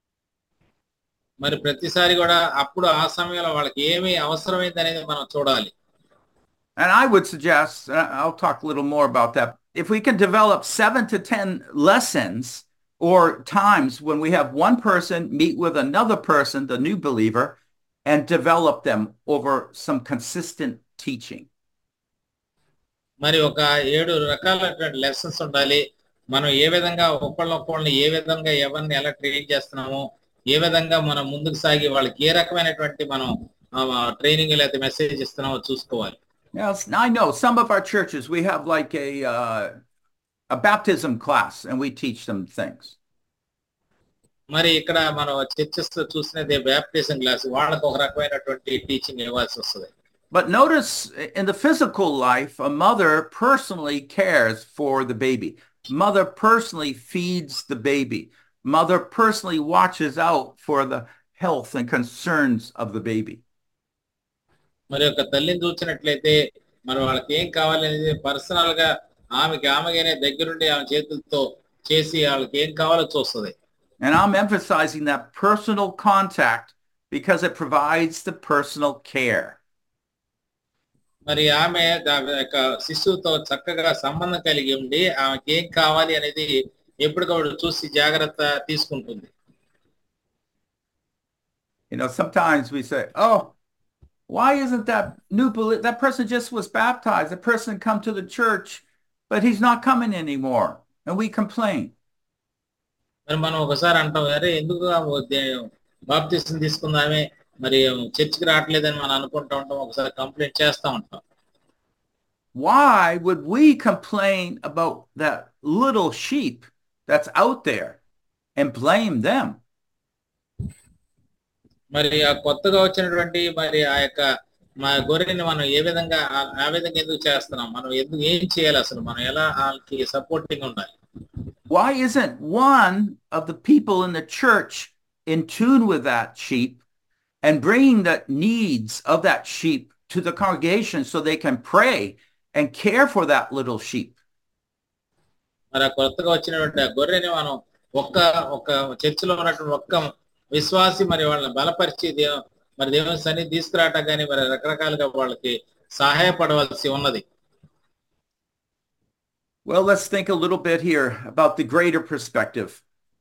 మరి ప్రతిసారి కూడా అప్పుడు ఆ సమయంలో వాళ్ళకి ఏమి అవసరమైంది అనేది మనం చూడాలి. And I would suggest, I'll talk a little more about that, if we can develop 7 to 10 lessons or times when we have one person meet with another person, the new believer, and develop them over some consistent teaching. మరి ఒక 7 రకాలైనటువంటి లెసన్స్ ఉండాలి. మనం ఏ విధంగా ఒకళ్ళని ఏ విధంగా ఎవరిని ఎలా ట్రైన్ చేస్తున్నామో, ఏ విధంగా మనం ముందుకు సాగి వాళ్ళకి ఏ రకమైనటువంటి మనం ట్రైనింగ్ లేకపోతే మెసేజ్ ఇస్తున్నామో చూసుకోవాలి. Yes, I know some of our churches, we have like a baptism class and we teach them things. మరి ఇక్కడ మనం చర్చెస్ చూసినదే బ్యాప్టిజం క్లాస్, వాళ్ళకి ఒక రకమైనటువంటి టీచింగ్ ఇవ్వాల్సి వస్తుంది. But notice in the physical life, a mother personally cares for the baby. Mother personally feeds the baby. Mother personally watches out for the health and concerns of the baby. మరి ఒక తల్లిని చూసినట్లయితే మరి వాళ్ళకి ఏం కావాలనేది పర్సనల్ గా ఆమెగానే దగ్గరుండి ఆమె చేతులతో చేసి వాళ్ళకి ఏం కావాలో చూస్తుంది. And I'm emphasizing that personal contact because it provides the personal care. మరి ఆమె శిశువుతో చక్కగా సంబంధం కలిగి ఉండి ఆమెకి ఏం కావాలి అనేది ఎప్పటికప్పుడు చూసి జాగ్రత్త తీసుకుంటుంది. Sometimes we say, "Oh, why isn't that person just was baptized? The person come to the church, but he's not coming anymore." And we complain. మరి మనం ఒకసారి అంటాం, అరే ఎందుకు బాప్తిసం తీసుకుందామే, మరి చర్చికి రావట్లేదని మనం అనుకుంటా ఉంటాం, ఒకసారి కంప్లైంట్ చేస్తా ఉంటాం. Why would we complain about that little sheep that's out there and blame them? మరి ఆ కొత్తగా వచ్చినటువంటి మరి ఆ యొక్క మా గొర్రెని మనం ఏ విధంగా ఆ విధంగా ఎందుకు చేస్తున్నాం, మనం ఎందుకు ఏం చేయాలి, అసలు మనం ఎలా వాళ్ళకి సపోర్టింగ్ ఉండాలి? Why isn't one of the people in the church in tune with that sheep and bringing the needs of that sheep to the congregation so they can pray and care for that little sheep? మరి ఆ కొత్తగా వచ్చినటువంటి ఆ గొర్రెని మనం ఒక్క ఒక చర్చిలో ఉన్నటువంటి ఒక్క విశ్వాసి మరి వాళ్ళని బలపరిచి మరి దేవుని సన్నిధి తీసుకురావటం కానీ మరి రకరకాలుగా వాళ్ళకి సహాయపడవలసి ఉన్నది. Well, let's think a little bit here about the greater perspective.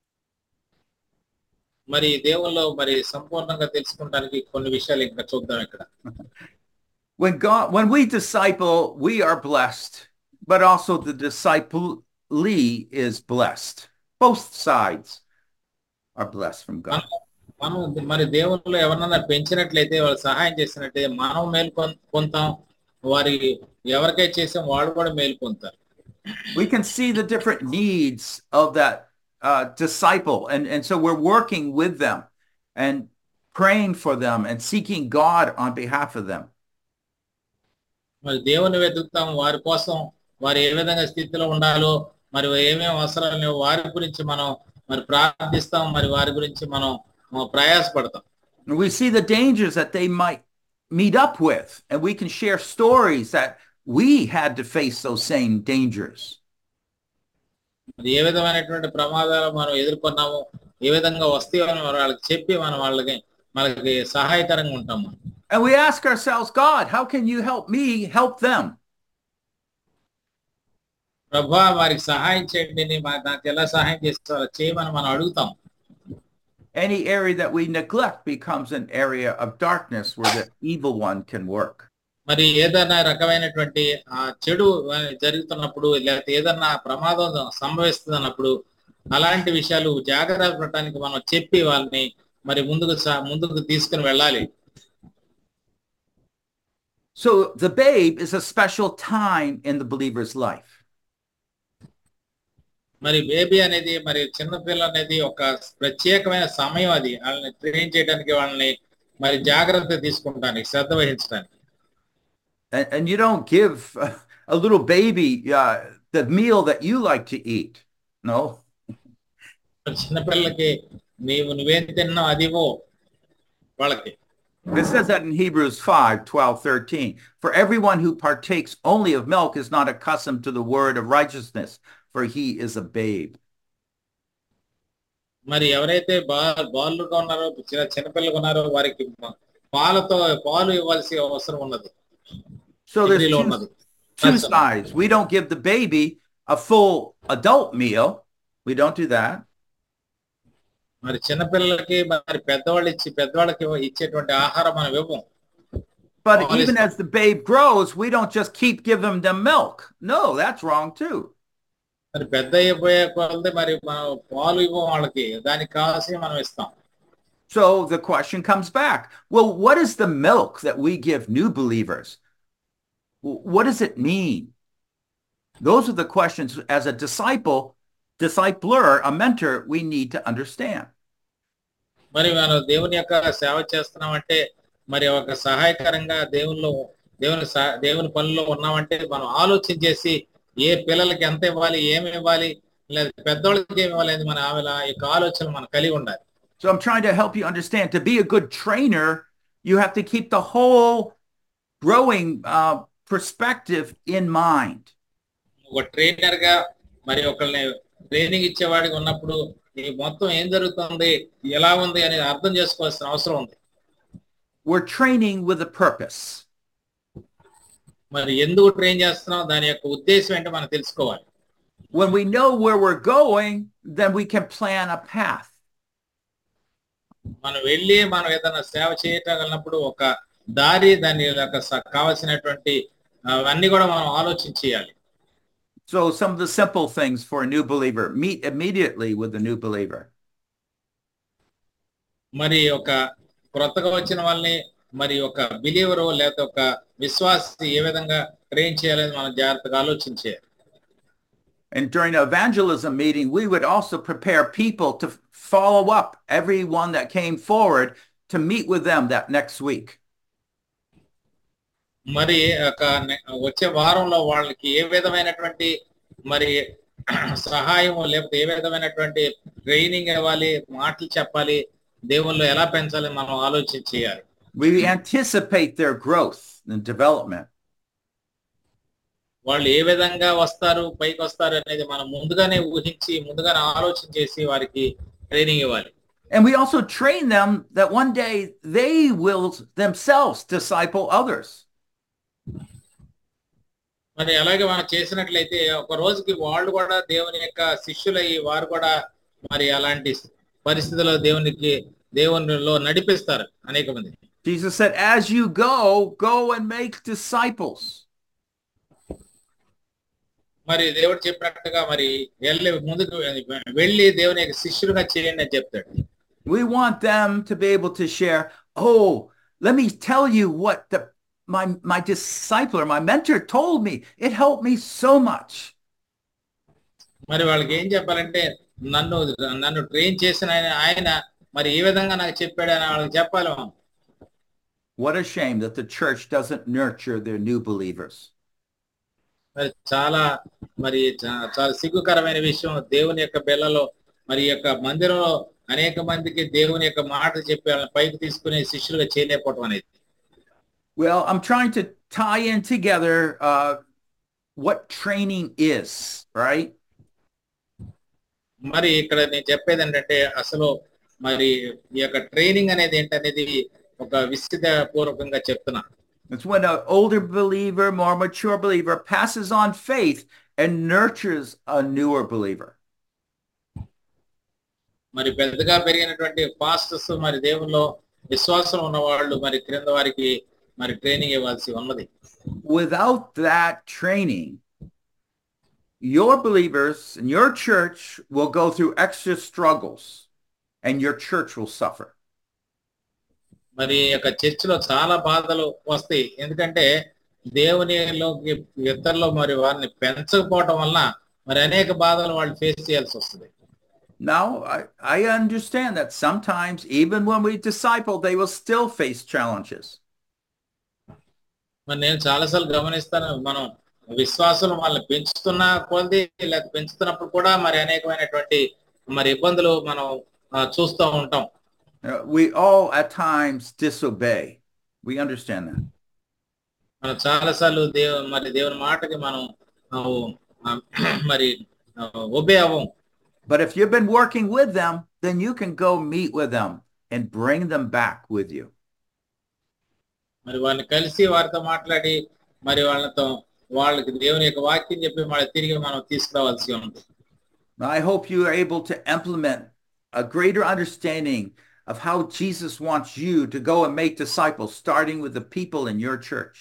మరి దేవుల్లో మరి సంపూర్ణంగా తెలుసుకోవడానికి కొన్ని విషయాలు ఇంకా చూద్దాం ఇక్కడ. When we disciple, we are blessed, but also the disciplee is blessed. Both sides are blessed from God. మనం మరి దేవుళ్ళు ఎవరన్నా పెంచినట్లయితే, వాళ్ళు సహాయం చేసినట్లయితే మనం మేలు పొందుతాం, వారి ఎవరికై చేసాం వాళ్ళు కూడా మేలు పొందుతారు. We can see the different needs of that disciple, and so we're working with them and praying for them and seeking God on behalf of them. మరి దేవుని వెతుకుతాం, వారి కోసం వారు ఏ విధంగా స్థితిలో ఉండాలో, మరి ఏమేమి అవసరాలు వారి గురించి మనం మరి ప్రార్థిస్తాం, మరి వారి గురించి మనం ప్రయాసపడతాం. We see the dangers that they might meet up with, and we can share stories that we had to face those same dangers. మరి ఏ విధమైనటువంటి ప్రమాదాలు మనం ఎదుర్కొన్నామో, ఏ విధంగా వస్తాయో వాళ్ళకి చెప్పి మనకి సహాయకరంగా ఉంటాము. And we ask ourselves, God, how can you help me help them? ప్రభువా వారికి సహాయం చేయండి, నాకు ఎలా సహాయం చేస్తారో చేయమని మనం అడుగుతాం. Any area that we neglect becomes an area of darkness where the evil one can work. మరి ఏదైనా రకమైనటువంటి చెడు జరుగుతున్నప్పుడు, లేకపోతే ఏదన్నా ప్రమాదం సంభవిస్తున్నప్పుడు అలాంటి విషయాలు జాగ్రత్త పడటానికి మనం చెప్పి వాళ్ళని మరి ముందుకు తీసుకుని వెళ్ళాలి. So the babe is a special time in the believer's life. మరి బేబీ అనేది, మరి చిన్నపిల్ల అనేది ఒక ప్రత్యేకమైన సమయం, అది వాళ్ళని ట్రైన్ చేయడానికి, వాళ్ళని మరి జాగ్రత్త తీసుకుంటానికి, శ్రద్ధ వహించడానికి. And you don't give a little baby the meal that you like to eat. No. చిన్నపిల్లకి నువ్వేం తిన్నావు అదివో వాళ్ళకి. It says that in Hebrews 5:12-13. For everyone who partakes only of milk is not accustomed to the word of righteousness, for he is a babe. మరి ఎవరైతే బాలుగా ఉన్నారో, చిన్నపిల్లగా ఉన్నారో వారికి పాలు ఇవ్వాల్సి అవసరం ఉన్నది. So there's two sides. We don't give the baby a full adult meal. We don't do that. మరి చిన్నపిల్లలకి మరి పెద్దవాళ్ళకి ఇచ్చేటువంటి ఆహారం మనం ఇవ్వం. But even as the babe grows, we don't just keep giving them milk. No, that's wrong too. మరి పెద్ద అయిపోయే కొలది మరి మనం పాలు ఇవ్వం వాళ్ళకి, దానికి కావాల్సి మనం ఇస్తాం. So the question comes back. Well, what is the milk that we give new believers? What does it mean? Those are the questions as a discipler, a mentor, we need to understand. మరి మనం దేవుని యొక్క సేవ చేస్తున్నామంటే, మరి ఒక సహాయకరంగా దేవుని పనుల్లో ఉన్నామంటే మనం ఆలోచన చేసి ఏ పిల్లలకి ఎంత ఇవ్వాలి, ఏమి ఇవ్వాలి, లేదా పెద్దవాళ్ళకి ఏమి ఇవ్వాలి అని మన యొక్క ఆలోచన మనం కలిగి ఉండాలి. So I'm trying to help you understand, to be a good trainer, you have to keep the whole growing perspective in mind. ఒక ట్రైనర్ గా మరి ఒకళ్ళని ట్రైనింగ్ ఇచ్చేవాడికి ఉన్నప్పుడు ఈ మొత్తం ఏం జరుగుతుంది, ఎలా ఉంది అని అర్థం చేసుకోవాల్సిన అవసరం ఉంది. We're training with a purpose. మరి ఎందుకు ట్రైన్ చేస్తున్నాం, దాని యొక్క ఉద్దేశం ఏంటో మనం తెలుసుకోవాలి. When we know where we're going, then we can plan a path. మనం వెళ్ళి మనం ఏదైనా సేవ చేయగలిగినప్పుడు ఒక దారి దాని యొక్క కావాల్సినటువంటి అన్నీ కూడా మనం ఆలోచించేయాలి. So some of the simple things for a new believer, meet immediately with a new believer. మరి ఒక క్రొత్తగా వచ్చిన వాళ్ళని మరి ఒక బిలీవరు లేకపోతే ఒక విశ్వాసి ఏ విధంగా ట్రైన్ చేయాలని మనం జాగ్రత్తగా ఆలోచించేయాలి. And during an evangelism meeting, we would also prepare people to follow up everyone that came forward to meet with them that next week. మరి ఒక వచ్చే వారంలో వాళ్ళకి ఏ విధమైనటువంటి మరి సహాయం లేకపోతే ఏ విధమైనటువంటి ట్రైనింగ్ ఇవ్వాలి, మాటలు చెప్పాలి, దేవుళ్ళు ఎలా పెంచాలి మనం ఆలోచించేయాలి. We anticipate their growth and development. వాళ్ళు ఏ విధంగా వస్తారు, పైకి వస్తారు అనేది మనం ముందుగానే ఊహించి, ముందుగానే ఆలోచన చేసి వారికి ట్రైనింగ్ ఇవ్వాలి. And we also train them that one day they will themselves disciple others. మరి అలాగే మనం చేసినట్లయితే ఒక రోజుకి వాళ్ళు కూడా దేవుని యొక్క శిష్యులయ్యి వారు కూడా మరి అలాంటి పరిస్థితుల్లో దేవునిలో నడిపిస్తారు అనేక మంది. Jesus said, as you go and make disciples. మరి దేవుడు చెప్పినట్టుగా మరి ముందుకు వెళ్ళి దేవుని యొక్క శిష్యులుగా చేయండి అని చెప్తాడు. We want them to be able to share, oh, let me tell you what my discipler, my mentor told me. It helped me so much. మరి వాళ్ళకి ఏం చెప్పాలంటే నన్ను ట్రైన్ చేసిన ఆయన మరి ఏ విధంగా నాకు చెప్పాడు అని వాళ్ళకి చెప్పాలి. What a shame that the church doesn't nurture their new believers. మరి చాలా సిగ్గుకరమైన విషయం, దేవుని యొక్క బిళ్ళలో మరి యొక్క మందిరంలో అనేక మందికి దేవుని యొక్క మాట చెప్పి వాళ్ళని పైకి తీసుకునే శిష్యులుగా చేయలేకపోవడం అనేది. Well, I'm trying to tie in together what training is, right? మరి ఇక్కడ నేను చెప్పేది ఏంటంటే అసలు మరి ఈ యొక్క ట్రైనింగ్ అనేది ఏంటనేది ఒక విస్తృత పూర్వకంగా చెప్తున్నా. It's when an older believer, more mature believer passes on faith and nurtures a newer believer. మరి పెద్దగా పెరిగినటువంటి పాస్టర్స్ మరి దేవుల్లో విశ్వాసం ఉన్న వాళ్ళు మరి క్రింద వారికి మరి ట్రైనింగ్ ఇవ్వాల్సి ఉన్నది. Without that training, your believers in your church will go through extra struggles and your church will suffer. మరి యొక్క చర్చిలో చాలా బాధలు వస్తాయి, ఎందుకంటే దేవునిలోకి ఇతరులు మరి వారిని పెంచకపోవడం వల్ల మరి అనేక బాధలు వాళ్ళు ఫేస్ చేయాల్సి వస్తుంది. Now, I understand that sometimes even when we disciple, they will still face challenges. మరి నేను చాలాసార్లు గమనిస్తాను, మనం విశ్వాసం వాళ్ళని పెంచుతున్నా కొద్ది లేక పెంచుతున్నప్పుడు కూడా మరి అనేకమైనటువంటి మరి ఇబ్బందులు మనం చూస్తూ ఉంటాం. We all at times disobey. We understand that. మనం చాలాసార్లు దేవుని మాటకి మనం మరి ఒబే అవ్వం. But if you've been working with them, then you can go meet with them and bring them back with you. మరి వాళ్ళని కలిసి వారితో మాట్లాడి మరి వాళ్ళకి దేవుని యొక్క వాక్యం చెప్పి మళ్ళీ తిరిగి మనం తీసుకురావాల్సి ఉంది. I hope you are able to implement a greater understanding of how Jesus wants you to go and make disciples, starting with the people in your church.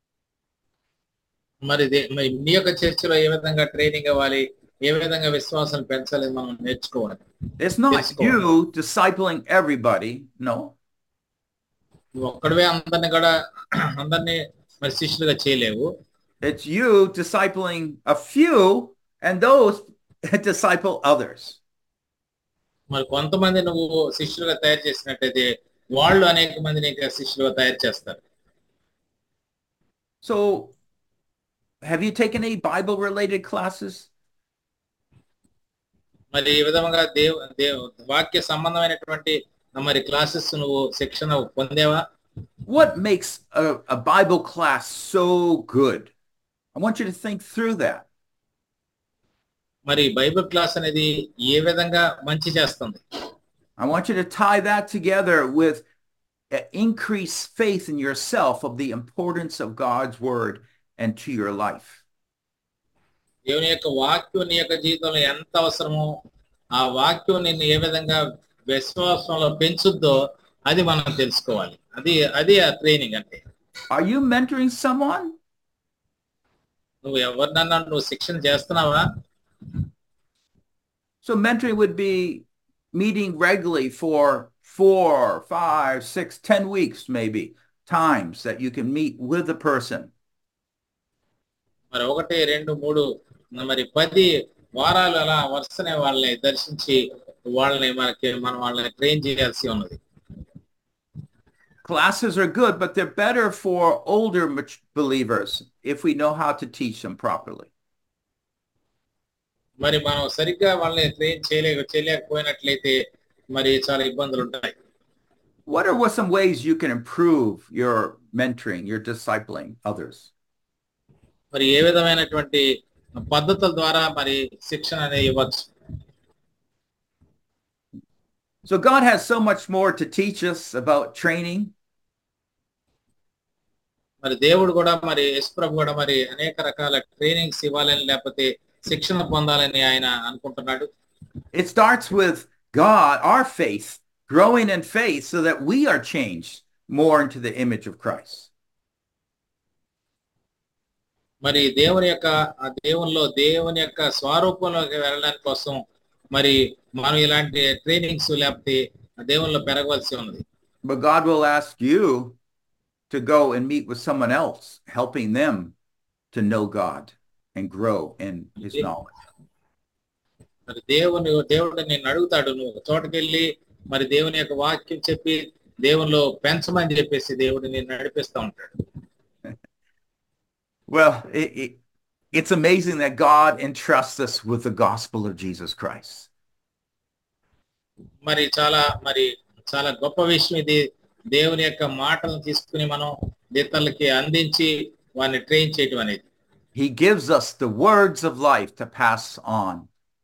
మరి నీ యొక్క చర్చిలో ఏ విధంగా ట్రైనింగ్ ఇవ్వాలి, ఏ విధంగా విశ్వాసం పెంచాలి మనం నేర్చుకోవాలి. It's not you discipling everybody, no. ఒక్కడివే అందరినీ మరి శిష్యులుగా చేయలేవు. It's you discipling a few and those disciple others. మరి కొంతమంది నువ్వు శిష్యులుగా తయారు చేసినట్టయితే వాళ్ళు అనేక మందిని శిష్యులుగా తయారు చేస్తారు. So, have you taken any Bible related classes? మరి ఈ విధంగా వాక్య సంబంధమైనటువంటి మరి క్లాసెస్ నువ్వు శిక్షణ పొందేవా? What makes a Bible class so good? I want you to think through that. మరి బైబిల్ క్లాస్ అనేది ఏ విధంగా మంచి చేస్తుంది? I want you to tie that together with increased faith in yourself of the importance of God's word and to your life. దేవుని యొక్క వాక్యం నీ యొక్క జీవితంలో ఎంత అవసరమో ఆ వాక్యం నిన్ను ఏ విధంగా విశ్వాసంలో పెంచుద్దో అది మనం తెలుసుకోవాలి. అది ఆ ట్రైనింగ్ అంటే. Are you mentoring someone? నువ్వు ఎవరినన్నా నువ్వు శిక్షణ చేస్తున్నావా? So mentoring would be meeting regularly for 4, 5, 6, 10 weeks, maybe, times that you can meet with a person. మరి 1, 2, 3 మరి 10 వారాలు అలా వరుసనే వాళ్ళని దర్శించి మనం వాళ్ళని ట్రైన్ చేయాల్సి ఉన్నది. Classes are good, but they're better for older believers if we know how to teach them properly. మరి మనం సరిగ్గా వాళ్ళని ట్రైన్ చేయలేకపోయినట్లయితే మరి చాలా ఇబ్బందులు ఉంటాయి. What are some ways you can improve your mentoring, your discipling others? మరి ఏ విధమైనటువంటి పద్ధతుల ద్వారా మరి శిక్షణ అనేది ఇవ్వచ్చు? So God has so much more to teach us about training. మరి దేవుడు కూడా మరి యేసుప్రభు కూడా మరి అనేక రకాల ట్రైనింగ్స్ ఇవ్వాలని లేకపోతే శిక్షణ పొందాలని ఆయన అనుకుంటున్నాడు. It starts with God, our faith, growing in faith so that we are changed more into the image of Christ. మరి దేవుని యొక్క స్వరూపంలోకి వెళ్ళడానికి కోసం మరి మనం ఇలాంటి ట్రైనింగ్స్ లేకపోతే దేవునిలో పెరగవలసి ఉన్నది. But God will ask you to go and meet with someone else, helping them to know God and grow in his knowledge. మరి దేవుడు నిన్ను అడుగుతాడు, నువ్వు ఒక చోటకెళ్ళి మరి దేవుని యొక్క వాక్యం చెప్పి దేవునిలో పెంచమని చెప్పేసి దేవుడు నిన్ను నడిపిస్తూ ఉంటాడు. Well, it's amazing that God entrusts us with the gospel of Jesus Christ. మరి చాలా గొప్ప విషయం ఇది. దేవుని యొక్క మాటలను తీసుకుని మనం ఇతరులకి అందించి వారిని ట్రైన్ చేయడం అనేది. He gives us the words of life to pass on.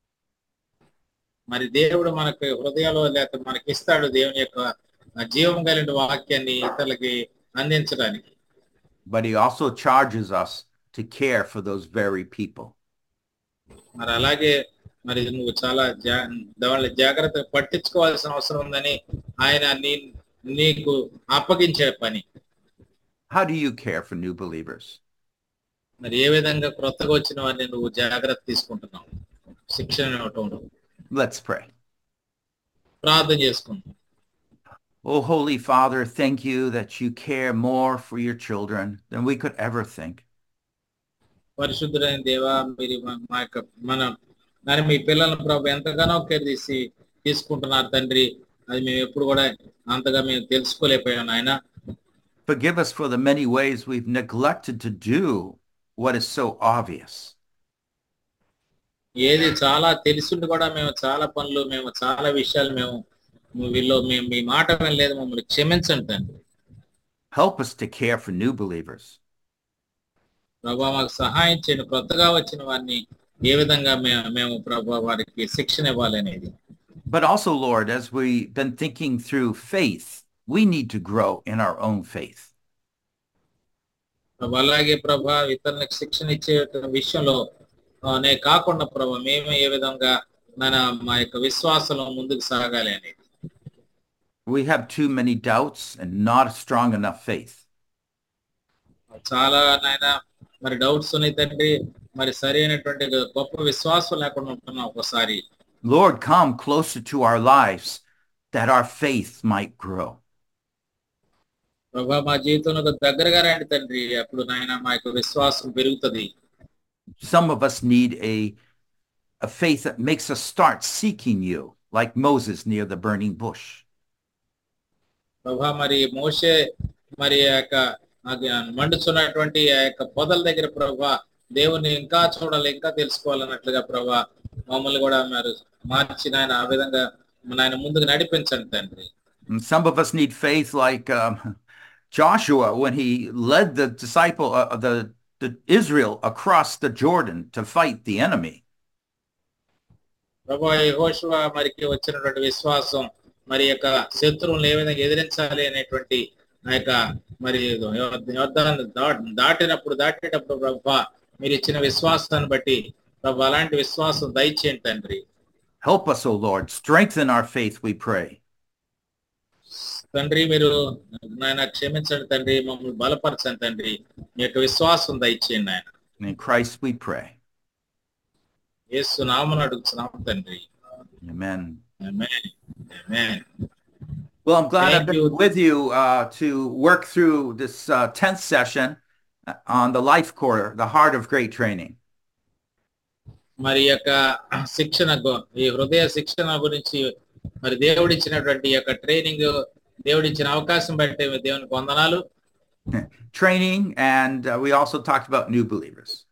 మరి దేవుడు మనకు హృదయంలో లేక మనకి ఇస్తాడు దేవుని యొక్క జీవం కలిగిన వాక్యాన్ని ఇతరులకి అందించడానికి. But he also charges us to care for those very people. మరి అలాగే మరి నువ్వు చాలా జాగ్రత్తగా పట్టించుకోవాల్సిన అవసరం ఉందని ఆయన నీకు అప్పగించే పని. How do you care for new believers? మరి ఏ విధంగా క్రొత్తగా వచ్చిన వారిని నువ్వు జాగ్రత్త తీసుకుంటున్నావు శిక్షణ ఇవ్వటంలో? Let's pray. ప్రార్థన చేసుకుందాం. Oh, Holy Father, thank you that you care more for your children than we could ever think. పరిశుద్ధుడైన దేవా, మీరు మీ పిల్లల ప్రభు ఎంతగానో కేర్ తీసుకుంటున్నారు తండ్రి. అది మేము ఎప్పుడు కూడా అంతగా మేము తెలుసుకోలేకపోయాం నాయన. Forgive us for the many ways we've neglected to do what is so obvious. ఏది చాలా తెలిసింది కూడా మేము చాలా పనులు చాలా విషయాలు మేము మీ మాట వినలేదు, మమ్మల్ని క్షమించండి తండ్రి. Help us to care for new believers. ప్రభా మాకు సహాయం చేయండి, కొత్తగా వచ్చిన వారిని ఏ విధంగా మేము ప్రభా వారికి శిక్షణ ఇవ్వాలి అనేది. But also, Lord, as we've been thinking through faith, we need to grow in our own faith. అలాగే ప్రభా ఇతరులకు శిక్షణ ఇచ్చే విషయంలో నే కాకుండా ప్రభా మేము ఏ విధంగా మా యొక్క విశ్వాసంలో ముందుకు సాగాలి అనేది. We have too many doubts and not a strong enough faith. చాలా నాయన మరి డౌట్స్ ఉన్నాయి తండ్రి, మరి సరైనటువంటి గొప్ప విశ్వాసం లేకుండా ఉంటున్నాం ఒకసారి. Lord, come closer to our lives that our faith might grow. ప్రభా మా జీవితంలో దగ్గరగా రండి తండ్రి, అప్పుడు నాయన మా యొక్క విశ్వాసం పెరుగుతుంది. Some of us need a faith that makes us start seeking you, like Moses near the burning bush. ప్రభా మరి మోషే మరి మండుచున్నటువంటి ఆ యొక్క పొదల దగ్గర ప్రభా దేవుని ఇంకా చూడాలి, ఇంకా తెలుసుకోవాలన్నట్లుగా ప్రభా మమ్మల్ని కూడా మరి మార్చి నాయన ఆ విధంగా నాయన ముందుకు నడిపించండి తండ్రి. Some of us need faith like Joshua when he led the the Israel across the Jordan to fight the enemy. ప్రభా యెహోషువ మరికి వచ్చినటువంటి విశ్వాసం మరి యొక్క శత్రువులను ఏ విధంగా ఎదిరించాలి అనేటువంటి ఆ యొక్క మరి దాటేటప్పుడు ప్రభా మీరు ఇచ్చిన విశ్వాసాన్ని బట్టి ప్రభా అలాంటి విశ్వాసం దయచేయండి తండ్రి. Help us, O Lord. Strengthen our faith, we pray. తండ్రి మీరు నాయన క్షమించండి తండ్రి, మమ్మల్ని బలపరచండి తండ్రి, మీ యొక్క విశ్వాసం దయచేయండి ఆయన. In Christ we pray. యేసు నామమున అడుగుతున్నాము తండ్రి. Amen. Amen. Amen. Well, I'm glad I've Thank you. been with you to work through this 10th session on the life core, the heart of great training. మరి యొక్క శిక్షణ ఈ హృదయ శిక్షణ గురించి మరి దేవుడిచ్చినటువంటి యొక్క ట్రైనింగ్, దేవుడిచ్చిన అవకాశం బట్టి దేవునికి వందనాలు. Training, and we also talked about new believers.